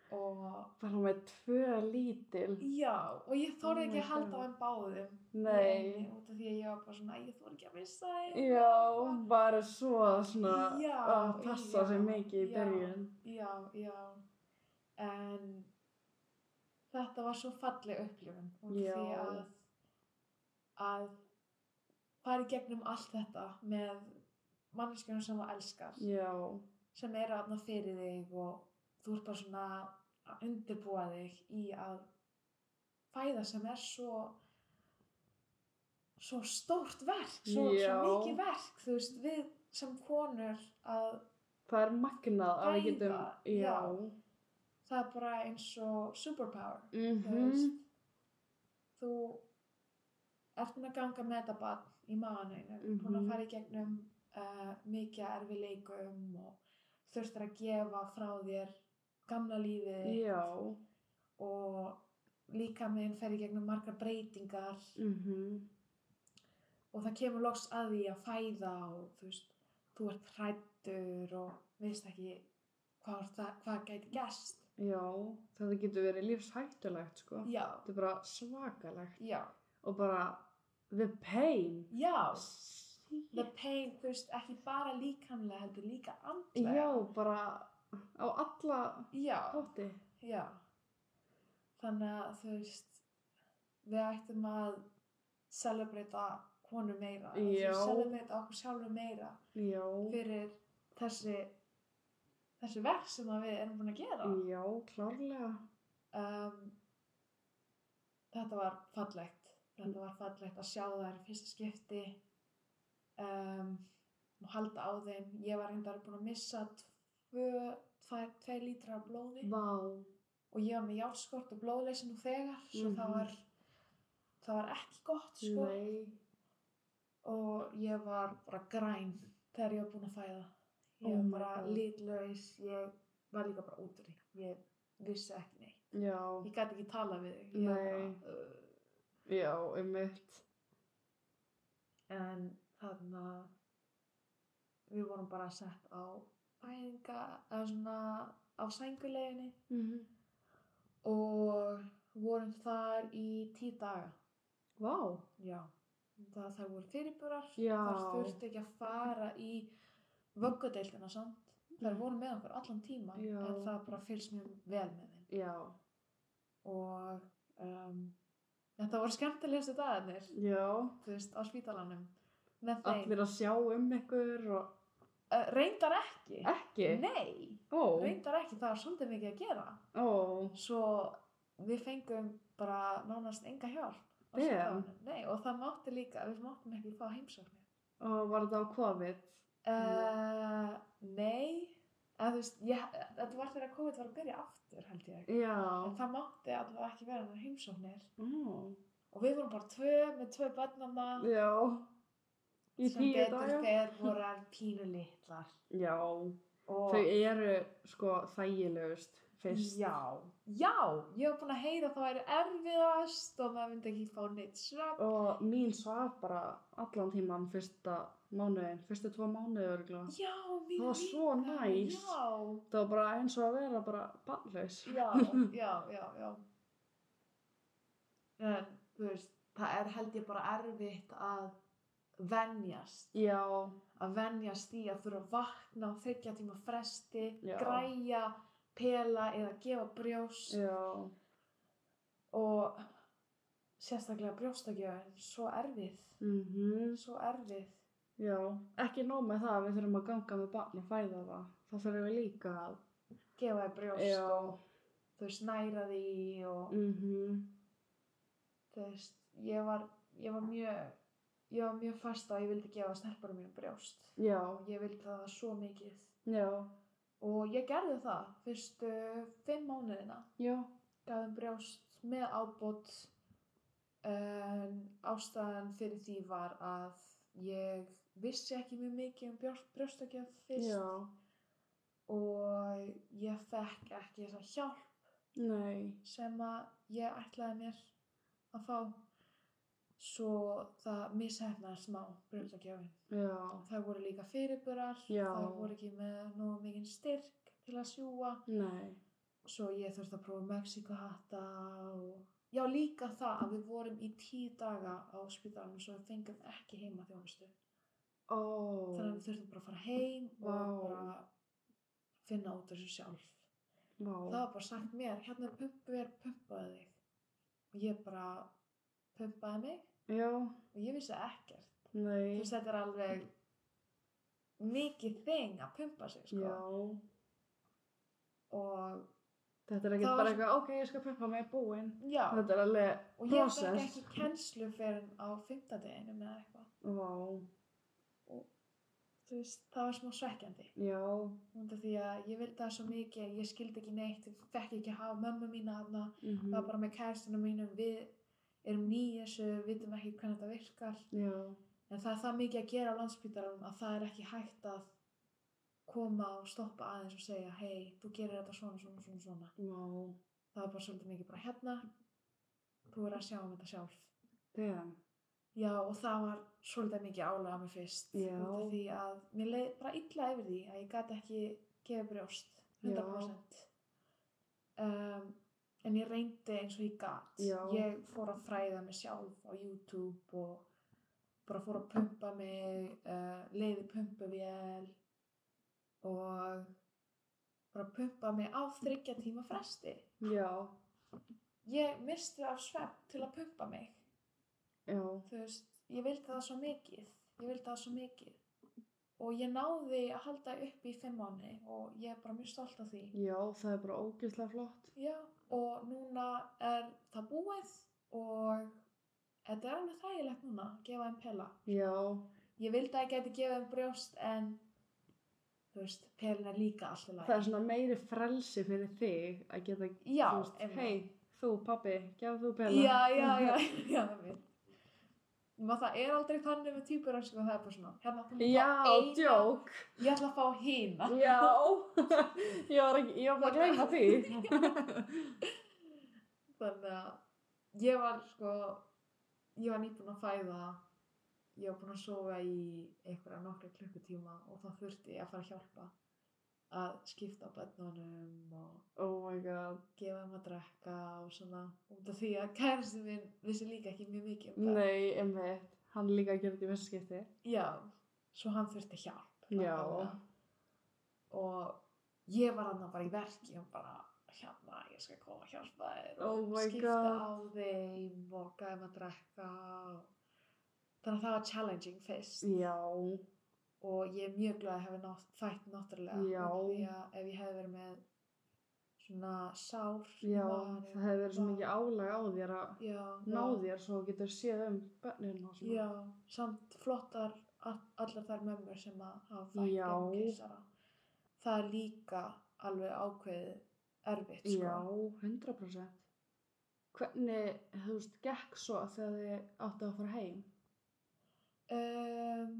og Bara með tvö lítil. já, og ég þorði Oh ekki my að halda á God. þeim báðum í Nei. einu, út af því að ég var bara svona, ég þorði ekki að missa þeim. Já, bara svo svona Já, að passa já, sig mikið í já. byrjun. Já, já, en þetta var svo falleg upplifun út af Já. því að, að fara í gegnum allt þetta með manneskjunum sem þú elskar, Já, sem eru þarna fyrir þig og þú ert bara svona að undirbúa þig í að fæða sem er svo svo stórt verk, svo, Já. svo mikið verk, þú veist, við sem konur að það er magnað að við getum, Fæða, já. já. það er bara eins og superpower, Mhm. þú veist, þú ert búin að ganga með þetta barn í maganum, mm búin að Mhm. fara í gegnum uh, mikið erfiðleikum og þurftir að gefa frá þér gamla lífið þitt Já. og líkaminn fer í gegnum margar breytingar Mhm. og það kemur loks að því að fæða og þú veist, þú ert hræddur og veist ekki hvað, það, hvað gæti gerst. Já, þetta getur verið lífshættulegt, sko. Já, Þetta er bara svakalegt. já, Og bara, the pain. já, Sí. the pain, þú veist, ekki bara líkamlega heldur líka andlega. Já, bara á alla Já, hátti. já. Þannig að þú veist, við ættum að celebrata konur meira, Já. celebrata okkur sjálfur meira Já. fyrir þessi, þessi verk sem að við erum búin að gera. Já, klárlega. Um, þetta var fallegt. Þetta var fallegt að sjá þær í fyrsta skipti um, og halda á þeim. Ég var reyndar búin að missa tvö, tvær, tvær lítra af blóði Vá. og ég var með járnskort og blóðleysi nú þegar, svo það Mhm. var það var ekki gott, sko. Nei. Og ég var bara græn þegar ég var búin að fæða. Ég Oh var my bara God. litlaus, ég var líka bara út úr því. Ég vissi ekki neitt. Já. Ég gæti ekki talað við þig. Ég var Nei. bara, uh, Já, einmitt. en þarna við vorum bara sett á fæðinga eða svona á sænguleginni Mhm. og vorum þar í tíu daga. Vá. Já, það, það voru fyrirburar. Já. Það þurfti ekki að fara í vöggudeildina samt. Það voru með okkur allan tíman, Já. en það bara fylgst mjög vel með þeim. Já. Og um, þetta voru skemmtilegustu dagarnir, Já. þú veist, á spítalanum með þeim. Allir að sjá um ykkur og... Uh, reyndar ekki. Ekki? Nei, Ó. reyndar ekki, það var svolítið mikið að gera. Ó. Svo við fengum bara nánast enga hjálp á Damn. spítalanum. Nei, og það mátti líka, við máttum ekki fá heimsóknir. Og var þetta á COVID? Uh, nei, en þú veist, ég, þetta var þegar COVID var að byrja aftur, held ég. Já. En það mátti allavega ekki vera með heimsóknir. Ó. Og við vorum bara tvö með tvö börnarna Já. Í sem tíu betur daga? fer voru þær pínu litlar. Já. Og Þau eru sko þægilegust fyrst. já, já, ég var búin að heyra að það væri erfiðast og maður myndi ekki fá neitt svefn. Og mín svaf bara allan tíman fyrsta mánuðin, fyrstu tvo mánuði örgulega. Já, mér Það var svo næs. Já, Það var bara eins og að vera bara barnlaus. já, já, já, já. En, þú veist, það er held ég bara erfitt að venjast. Já. Að venjast í að þurfa að vakna á þriggja tíma fresti, Já. græja, pela eða gefa brjóst Já. og sérstaklega brjóstakjöfin, svo erfið, Mhm. svo erfið. Já. Ekki nóg með það að við þurfum að ganga með barn og fæða það. Það þurfum við líka að... Gefa þér brjóst Já. og þú veist, næra því og Mhm. þú veist, ég var, ég var mjög, ég var mjög fast að ég vildi gefa stelpunum mínum brjóst. Já. Ég vildi það svo mikið. Já. Og ég gerði það fyrstu fimm mánuðina. Já. Gaf þeim brjóst með ábót. En ástæðan fyrir því var að ég vissi ekki mjög mikið um brjóst, brjóstakjöf fyrst. Já. Og ég fekk ekki þessa hjálp Nei. sem að ég ætlaði mér að fá. Svo það mishefnaði smá brjóstakjöfin. Já. Það voru líka fyrirburar, Já. það voru ekki með nógu mikinn styrk til að sjúga Nei. svo ég þurfti að prófa Mexíkuhatta og já, líka það að við vorum í tíu daga á spítalanum svo við fengum ekki heima þjónustu. Ó. Þannig að við þurftum bara að fara heim Vá. og bara finna út þessu sjálf. Vá. Það var bara sagt mér, hérna er pumpvél, pumpaðu þig. Og ég bara pumpaði mig Já. og ég vissi ekkert. Þú Nei. veist, þetta er alveg mikið þing að pumpa sig, sko. Já. Og Þetta er ekkert Það var bara svo- eitthvað, ok, ég skal pumpa mig búinn. já, Þetta er alveg og ég fekk process. ekki kennslu fyrir á fimmtadeginum eða eitthvað. Vá. Þú veist, það var smá svekkjandi. Já. Út af því að ég vildi það svo mikið, ég skildi ekki neitt, ég fekk ekki að hafa mömmu mína þarna, Mhm. var bara með kærastunum mínum, við erum ný í þessu, vitum ekki hvernig þetta virkar. Já. En það er það mikið að gera á Landspítalanum að það er ekki hægt að koma og stoppa aðeins og segja, hei, þú gerir þetta svona, svona, svona, svona. Vá. Það er bara svolítið mikið bara hérna, þú er að sjá um þetta sjálf. Damn. Já, og það var svolítið mikið álag á mig fyrst. Já. Út af því að mér leið bara illa yfir því að ég gat ekki gefið brjóst, hundrað prósent. Um, en ég reyndi eins og ég gat. Já. Ég fór að fræða mig sjálf á YouTube og bara fór að pumpa mig, uh, leiði pumpuvél og bara pumpa mig á þriggja tíma fresti. Já. Ég misti af svefn til að pumpa mig. Já. Þú veist, ég vildi það svo mikið, ég vildi það svo mikið og ég náði að halda upp í fimm mánuði og ég er bara mjög stolt af því. Já, það er bara ógeðslega flott. Já, og núna er það búið og þetta er alveg þægilegt núna að gefa þeim pela. Já. Ég vildi að ég geti gefið þeim brjóst en þú veist, pelin er líka alltaf læg. Það er svona meiri frelsi fyrir þig að geta, Já, þú veist, einmitt. hei, þú pabbi, gefðu þú pela. Já, já, já, já, það veit. Maður það er aldrei þannig með týpur sko, það er bara svona, hérna, þú mátt Já, fá eina, djók. ég ætla að fá hina. Já. ég var ekki, ég var bara að gleyma því. Þannig að ég var sko, ég var nýbúin að fæða, ég var búin að sofa í einhverja nokkra klukkutíma og þá þurfti ég að fara að hjálpa að skipta á börnunum og Oh my god. gefa þeim að drekka og svona, út af því að kærastinn minn vissi líka ekki mjög mikið um það. Nei, einmitt. Hann líka að gera þetta í fyrsta skipti. Já, svo hann þurfti hjálp. Já. nákvæmlega. Og ég var hann bara í verki og bara, hérna, ég skal koma að hjálpa þér Oh og my skipta God. á þeim og gæða þeim að drekka. Þannig að það var challenging fyrst. Já. Og ég er mjög glad að hafa nátt, fætt náttúrulega. Já. Því að ef ég hefði verið með svona sár í Já, maganum, það hefur verið svo vá. mikið álag á þér að Já, ná vá. þér svo þú getur séð um börnin og svona. Já, samt flottar all- allar þær mömmur sem að hafa fætt Já. gegnum keisara. Það er líka alveg ákveðið erfitt, sko. Já, hundrað prósent. Hvernig, þú veist, gekk svo þegar þið áttu að fara heim? Um,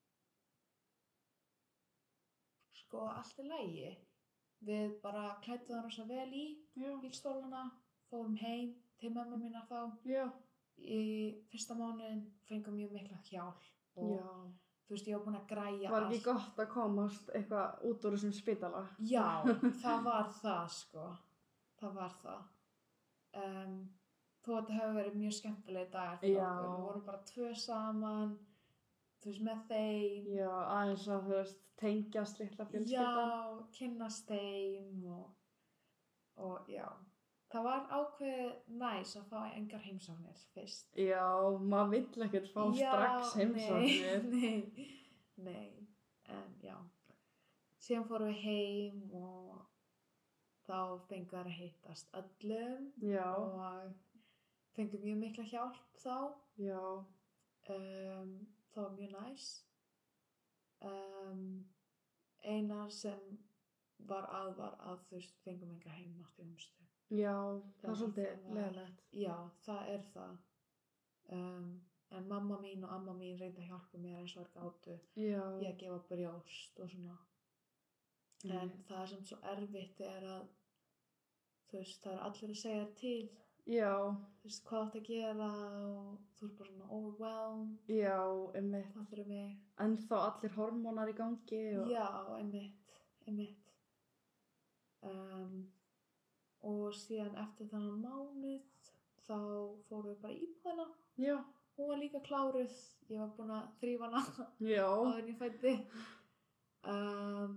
sko, allt er lægi. Við bara klæddu það rosa vel í Já. bílstólana, fórum heim til mömmu mínar þá. Já. Í fyrsta mánuðin fengum mjög mikla hjálp og Já. þú veist, ég var búin að græja Var ekki gott að komast eitthvað út úr þessum spítala? Já, það var það sko, það var það. Um, þó að þetta hefur verið mjög skemmtilegi dagar fyrir Já. okkur. Við vorum bara tvö saman, þú veist, með þeim. Já, aðeins að þú veist, tengjast litla fjölskyldan. Já, kynnast þeim og, og já. Það var ákveðið næs að fá engar heimsóknir fyrst. Já, maður vill ekkert fá strax heimsóknir. Nei, nei, en já. Síðan fórum við heim og þá fengum við að hittast öllum Já, og fengum mjög mikla hjálp þá. já, Um, það var mjög næs. Um, eina sem var að var að þú veist fengum enga heimþjónustu. já, það er Þannig svolítið það var- leiðilegt. Já, það er það. Um, en mamma mín og amma mín reyndi að hjálpa mér eins og er gátu. Já, Ég að gefa brjóst og svona. En Mm. það sem svo erfitt er að þú veist, það er allir að segja þér til. já, Þú veist, hvað átt að gera og þú er bara svona overwhelmed. já, einmitt. Það fyrir mig. Ennþá allir hormónar í gangi og... Já, einmitt, einmitt. Um, og síðan eftir þannig mánuð þá fórum við bara í íbúðina. Já. Hún var líka kláruð, ég var búin að þrífa hana Já. áður en ég fæddi. Um,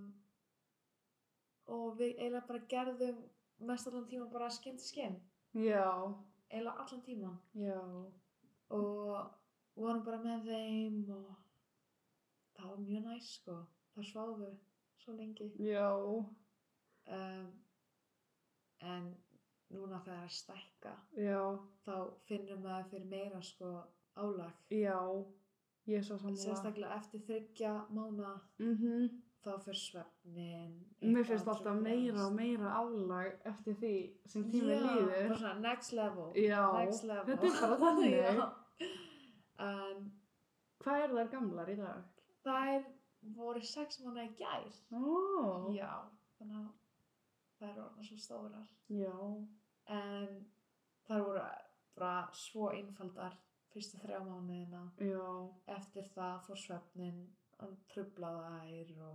og við eiginlega bara gerðum mest allan tíma bara skinn til skinn. Já. Eiginlega allan tíman. Já. Og vorum bara með þeim og það var mjög næs sko. Það sváfu svo lengi. Já. Um, en núna þegar það er stækka, Já. þá finnum maður fyrir meira sko álag. Já. Ég er svo sammála. Sérstaklega eftir þriggja mánaða, Mhm. þá fyrir svefnin. Mér finnst alltaf meira og meira álag eftir því sem tíminn Já, líður. bara svona next level. Já. Next level. Þetta er bara þannig. Já. En Hvað eru þær gamlar í dag? þær voru sex mánaða í gær. Ó. Já, þannig að þær eru orðnar svo stórar. Já. En þær voru bara svo einfaldar fyrstu þrjá mánuðina. Já. Eftir það fór svefnin að trufla þær og,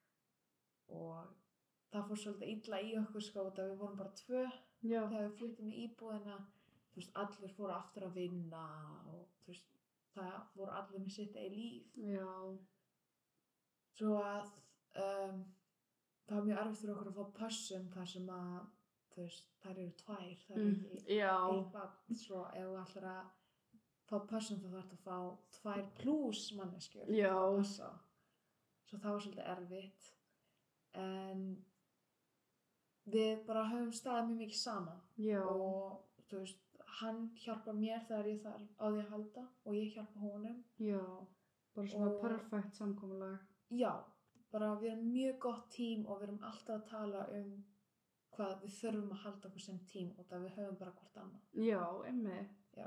og það fór svolítið illa í okkur sko, þegar við vorum bara tvö. Já. Þegar við fluttum í íbúðina, þú veist, allir fóru aftur að vinna og þú veist, það voru allir með sitt eigið líf. Já. Svo að um, það var mjög erfitt fyrir okkur að fá pössun þar sem að, þú veist, þær eru tvær, þær eru Mm, ekki já. eitt barn. Svo ef þú ætlar að fá pössun þá þarf að fá tvær plús manneskjur. Já. að passa. Svo það var svolítið erfitt. En við bara höfum staðið mjög mikið saman. Já. Og þú veist, hann hjálpar mér þegar ég þarf á því að halda og ég hjálpa honum. Já. Bara svona Og- perfect samkomulag. Já, bara við erum mjög gott tím og við erum alltaf að tala um hvað við þurfum að halda okkur sem tím og það við höfum bara hvort annað. Já, einmitt. Já.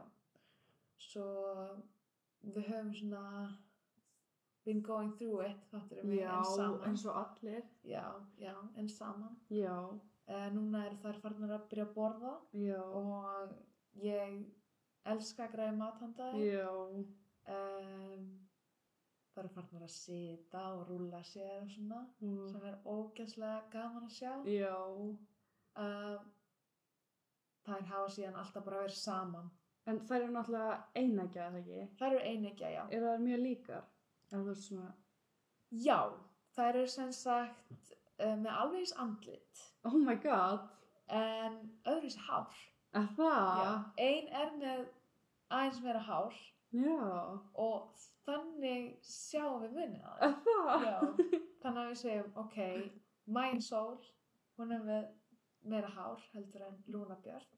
Svo við höfum svona been going through it, fattur við, Já, en saman. eins og allir. Já, já, en saman. Já. Uh, núna eru þær farnar að byrja að borða Já. og ég elska að græða mat handa þeim. Já. Um, það eru farnar að sita og rúlla sér og svona, Mm. sem er ógeðslega gaman að sjá. Já. Um, þær hafa síðan alltaf bara verið saman. En þær eru náttúrulega einægja, eða ekki? Þær eru eineggja, já. Eru þær mjög líkar? Eða þú veist svona... Já, þær eru sem sagt uh, með alveg eins andlit, Oh my god. en öðruvísi hár. Er það? Já, ein er með aðeins meira hár Já. og þannig sjáum við muninn á Er þeim. það? Já, þannig að við segjum, ok, Maín Sól, hún er með meira hár heldur en Lúna Björt.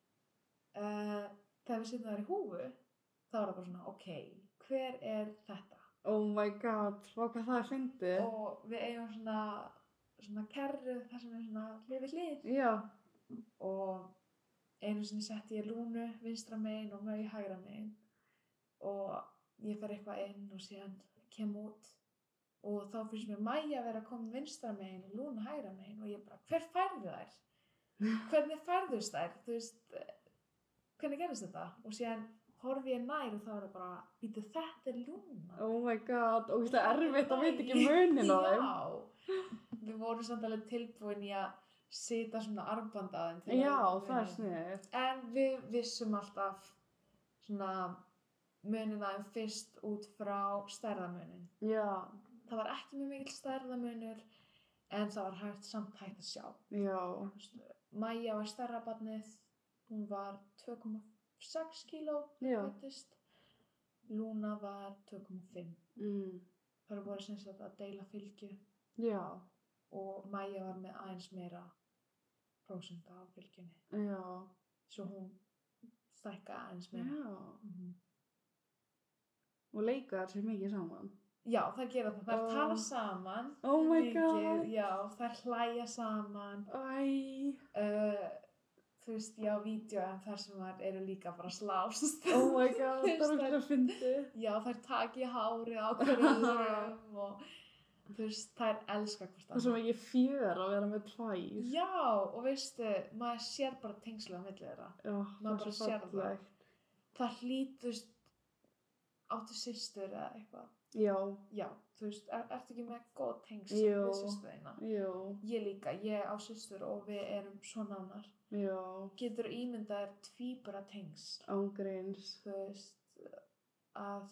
Uh, þegar við setjum þær í húfu, þá er það bara svona, ok, hver er þetta? Oh my god. Vá, hvað það er fyndið. Og við eigum svona, svona kerru þar sem er svona hlið við hlið. Já. Og einu sinni setti ég Lúnu vinstra megin og Mau hægra megin. Og ég fer eitthvað inn og síðan kem út. Og þá finnst mér Maja vera að koma vinstra megin og Lúna hægra megin. Og ég bara, hver færðu þær? Hvernig færðust þær? Þú veist, hvernig gerðist þetta? Og síðan horfi ég nær og þá er það bara, býtu, þetta er Lúna. Oh my god. Og það er erfitt að veit ekki munin á þeim. Já. Við vorum samt alveg tilbúin í að sita svona armband á þeim. til að Já, vita það er muninn. sniðugt. En við vissum alltaf svona munina þeim fyrst út frá stærðamunin. Já. Það var ekki mjög mikill stærðamunur en það var hægt samt hægt að sjá. Já. Þú veist, Maja var stærra barnið, hún var tvö komma sex kíló Já. fæddist. Lúna var tvö komma fimm. Mm. Það voru sem sagt að deila fylgju Já. og Maja var með aðeins meira prósent á fylgjunni. Já. Svo hún stækkaði aðeins meira. Já. Mhm. Og leika þær sér mikið saman. Já, þær gera það. Þær Oh. tala saman. Oh my mikið, god. Já, þær hlæja saman. Æ. Uh, þú veist, já, vídeoen þar sem þær eru líka bara að slást. Oh my god. Þú veist, Það er þær- ekki að fyndi. Já, þær taki hárið á hverju öðrum og þú veist, þær elska hvort Það er svo mikið fjör að vera með tvær. Já, og veistu, maður sér bara tengslu á milli þeirra. Já, það Maður er svo bara sér það. fallegt. Það hlýtust áttu systur eða eitthvað. Já. Já, þú veist, er, ertu ekki með góð tengsl Jú. við systur þína? Jú. Ég líka, ég á systur og við erum svo nánar. Já. Getur ímyndað þér tvíbura tengsl? Ángríns. Þú veist, að,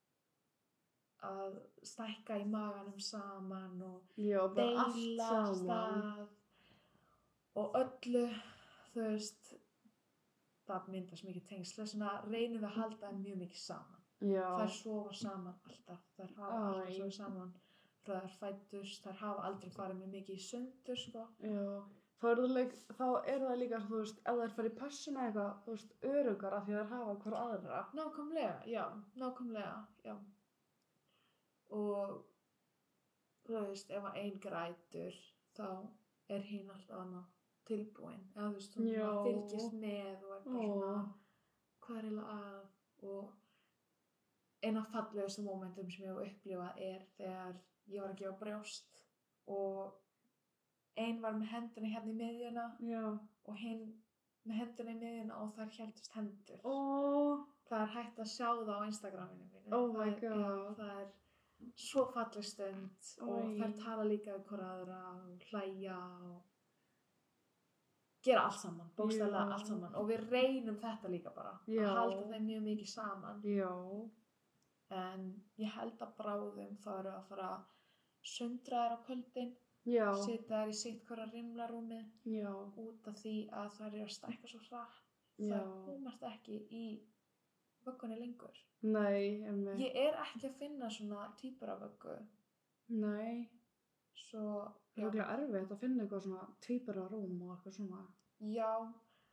að stækka í maganum saman og Já, bara allt deila saman. stað og öllu, þú veist, það myndast mikið tengsl. Þess vegna reynum við að halda þeim mjög mikið saman. Já. Þær sofa saman alltaf, þær hafa Æ. alltaf sofið saman frá þær fæddust, þær hafa aldrei farið mjög mikið í sundur, sko. Já. Þá er það líka, þá er það líka, þú veist, ef þær fara í pössuna eitthvað, þú veist, örugar af því þær hafa hver aðra. Nákvæmlega, já, nákvæmlega, já. Og, þú veist, ef að ein grætur, þá er hinn alltaf annað tilbúin. Eða, þú veist, hún Já. bara fylgist með og er bara Ó. svona, hvað er eiginlega að? Og eina af fallegustu mómentum sem ég hef upplifað er þegar ég var að gefa brjóst og ein var með hendina hérna í miðjuna Já. og hinn með hendina í miðjuna og þær héldust hendur. Ó. Það er hægt að sjá það á Instagraminu mínu. Oh my Það er- God. Já, það er svo falleg stund og Oj. þær tala líka við hvora aðra og hlæja og gera allt saman, bókstaflega Já. allt saman. Og við reynum þetta líka bara, Já. að halda þeim mjög mikið saman. Já. En ég held að bráðum þá eru að fara að sundra þær á kvöldin, Já. setja þær í sitt hvora rimlarúmi Já. út af því að þær eru að stækka svo hratt. Já. Þær komast ekki í vöggunni lengur. Nei, emmi. Ég er ekki að finna svona týpur af vöggu, Nei. svo Það er okkur erfitt að finna eitthvað svona tvíbura rúm og eitthvað svona. já,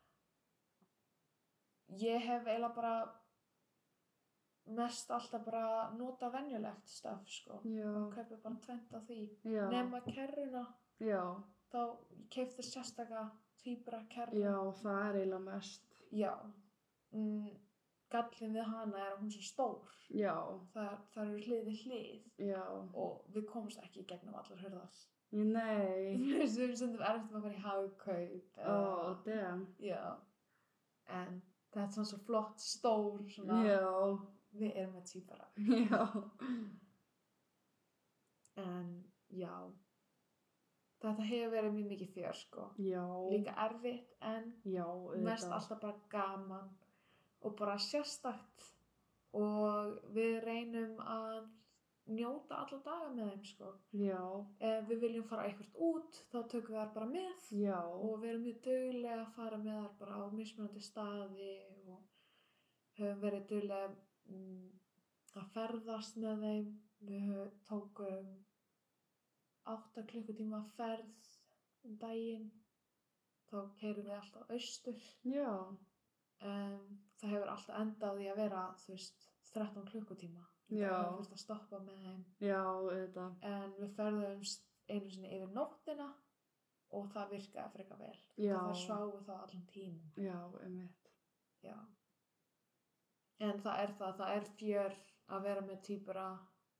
ég hef eiginlega bara mest alltaf bara nota venjulegt stöf, sko. Já. Og kaupi bara tvennt af því. Já. Nema kerruna, Já. þá keypti sérstaka tvíbura kerru. Já, það er eiginlega mest. Já. Mm, gallinn við hana er að hún er svo stór. Já. Það, það eru hlið við hlið Já. og við komumst ekki í gegnum allar hurðar. Nei. Við erum stundum erfitt með að fara í hagkaup. Oh, damn. Já. En þetta er svona svo flott, stór, svona, Já. við erum með tvíbara. Já. En já, þetta hefur verið mjög mikið fjör, sko. Já. Líka erfitt, en Já, mest auðvitað. alltaf bara gaman og bara sérstakt. Og við reynum að njóta alla daga með þeim, sko. Já. Ef við viljum fara eitthvað út, þá tökum við þær bara með. Já. Og við erum mjög duglega að fara með þær bara á mismunandi staði og höfum verið duglega mm, að ferðast með þeim. Við höfum tókum átta klukkutíma ferð um daginn. Þá keyrum við alltaf austur. Já. Um, það hefur alltaf endað á því að vera, þú veist, þrettán klukkutíma. Já. Það hefur þurft að stoppa með þeim. Já, auðvitað. En við ferðumst einu sinni yfir nóttina og það virkaði frekar vel. Já. Það sváfu þá allan tímann. Já, einmitt. Já. En það er það, það er fjör að vera með tvíbura.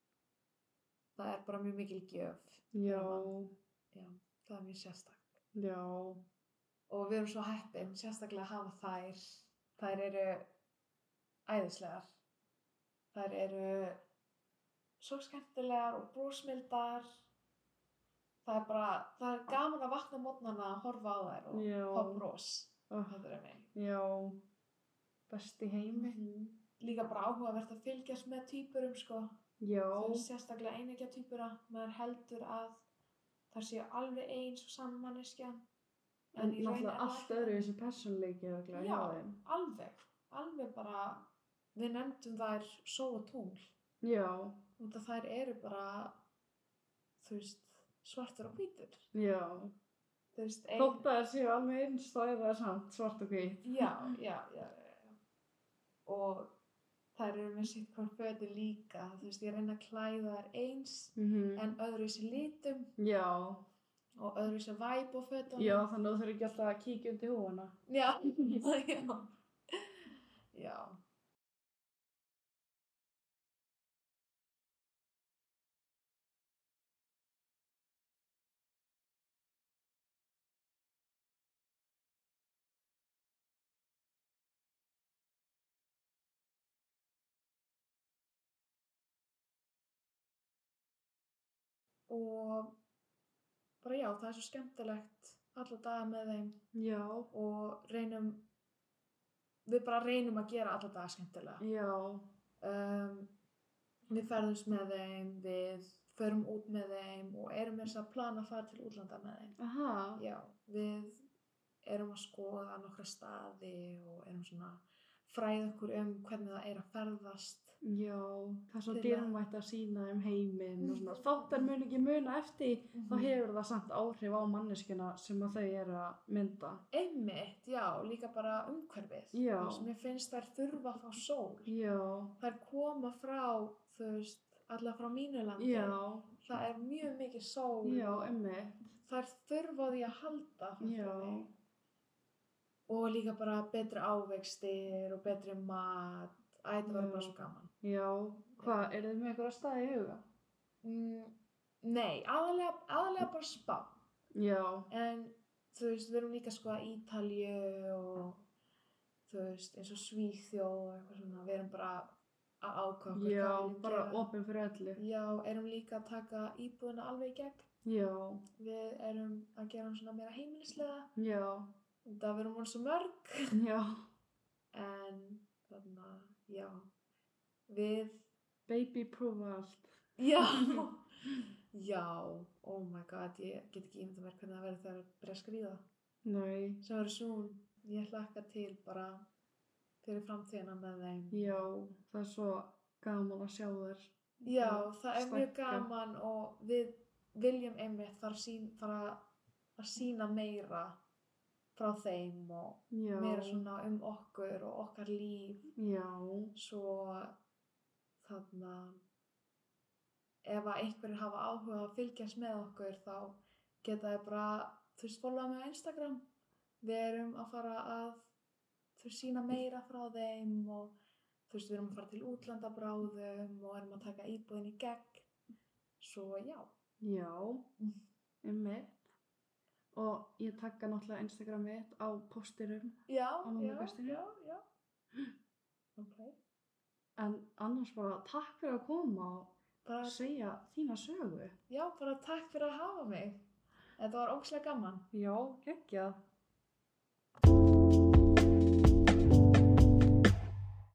Það er bara mjög mikil gjöf. Já. Já, það er mjög sérstakt. Já. Og við erum svo heppin, sérstaklega að hafa þær. Þær eru æðislegar. Þær eru svo skemmtilegar og brosmildar. Það er bara, það er gaman að vakna á morgnana að horfa á þær og Já. fá bros. Oh, Það er mig. já. Best í heimi. Líka bara áhugavert að fylgjast með tvíburum, sko. Já. Það er sérstaklega einegja tvíbura. Maður heldur að það séu alveg eins og saman manneskjan. En í raun er náttúrulega það allt ekki öðru þannig. þessi persónleiki örugglega Já, hjá þeim. alveg. Alveg bara, við nefndum þær sól og tungl. Já. Út af þær eru bara, þú veist, svartur og hvítur. Já. Þú veist, ein... Þótt að það séu alveg eins þá er það samt svart og hvít. Já, já, já, já, já. Og þær eru með sitt hvað fötin líka. Þú veist, ég reyna að klæða þær eins Mhm. en öðruvísi litum Já. og öðruvísi væp á fötunum. Já, þannig að þú þurfir ekki alltaf að kíkja undir húfuna. Já, já. Já. og bara já, það er svo skemmtilegt alla daga með þeim Já, og reynum, við bara reynum að gera alla daga skemmtilega. já, Um, við ferðumst með þeim, við förum út með þeim og erum með þess að plana að fara til útlanda með þeim. aha, Já, við erum að skoða nokkra staði og erum svona fræða okkur um hvernig það er að ferðast. já, það er svo Til að- dýrmætt að sýna þeim heiminn og svona, þótt þær mun ekki muna eftir, Mhm. þá hefur það samt áhrif á manneskjuna sem að þau eru að mynda. Einmitt, já, líka bara umhverfið. Já. Þú veist, mér finnst þær þurfa að fá sól. Já, Þær koma frá, þú veist, alla frá mínu landi. já, Það er mjög mikið sól já, og einmitt, þær þurfa á því að halda. fattar já, mig. Og líka bara betri ávextir og betri mat. Æ, það var Já. bara svo gaman. já, hvað, eru þið með einhverja staði í huga? Mm, nei, aðalega, aðalega bara spá. Já, En þú veist, við erum líka sko að Ítalíu og þú veist, eins og Svíþjóð og eitthvað svona. Við erum bara að ákveða okkur já, hvað við viljum bara gera. opin fyrir öllu. Já, erum líka að taka íbúðina alveg í gegn. Já, Við erum að gera hann svona meira heimilislega. já, Það verðum hann svo mörg. já, En þannig að, já, við, baby proofa allt. já, já, oh my god, ég get ekki ímyndað mér hvernig það verður þegar það byrja að skríða. Nei, Sem verður svo, ég hlakka til bara fyrir framtíðina með þeim. já, það er svo gaman að sjá þær. Já, það er mjög stækka. gaman og við viljum einmitt fara að sín, fara að sína meira frá þeim og Já, meira svona um okkur og okkar líf. já, Svo þarna, ef að einhverjir hafa áhuga að fylgjast með okkur þá geta þið bara, þú veist, followa mig á Instagram. Við erum að fara að, þú veist, sína meira frá þeim og þú veist, við erum að fara til útlanda bráðum og erum að taka íbúðin í gegn. Svo já. já, Mm. einmitt. Og ég taka náttúrulega Instagram mitt á posturum, Já, Á já, Mömmukastinu? já, já. Ok. en annars bara takk fyrir að koma og Bara, segja þína sögu. já, bara takk fyrir að hafa mig. Þetta var ógeðslega gaman. Já, geggjað.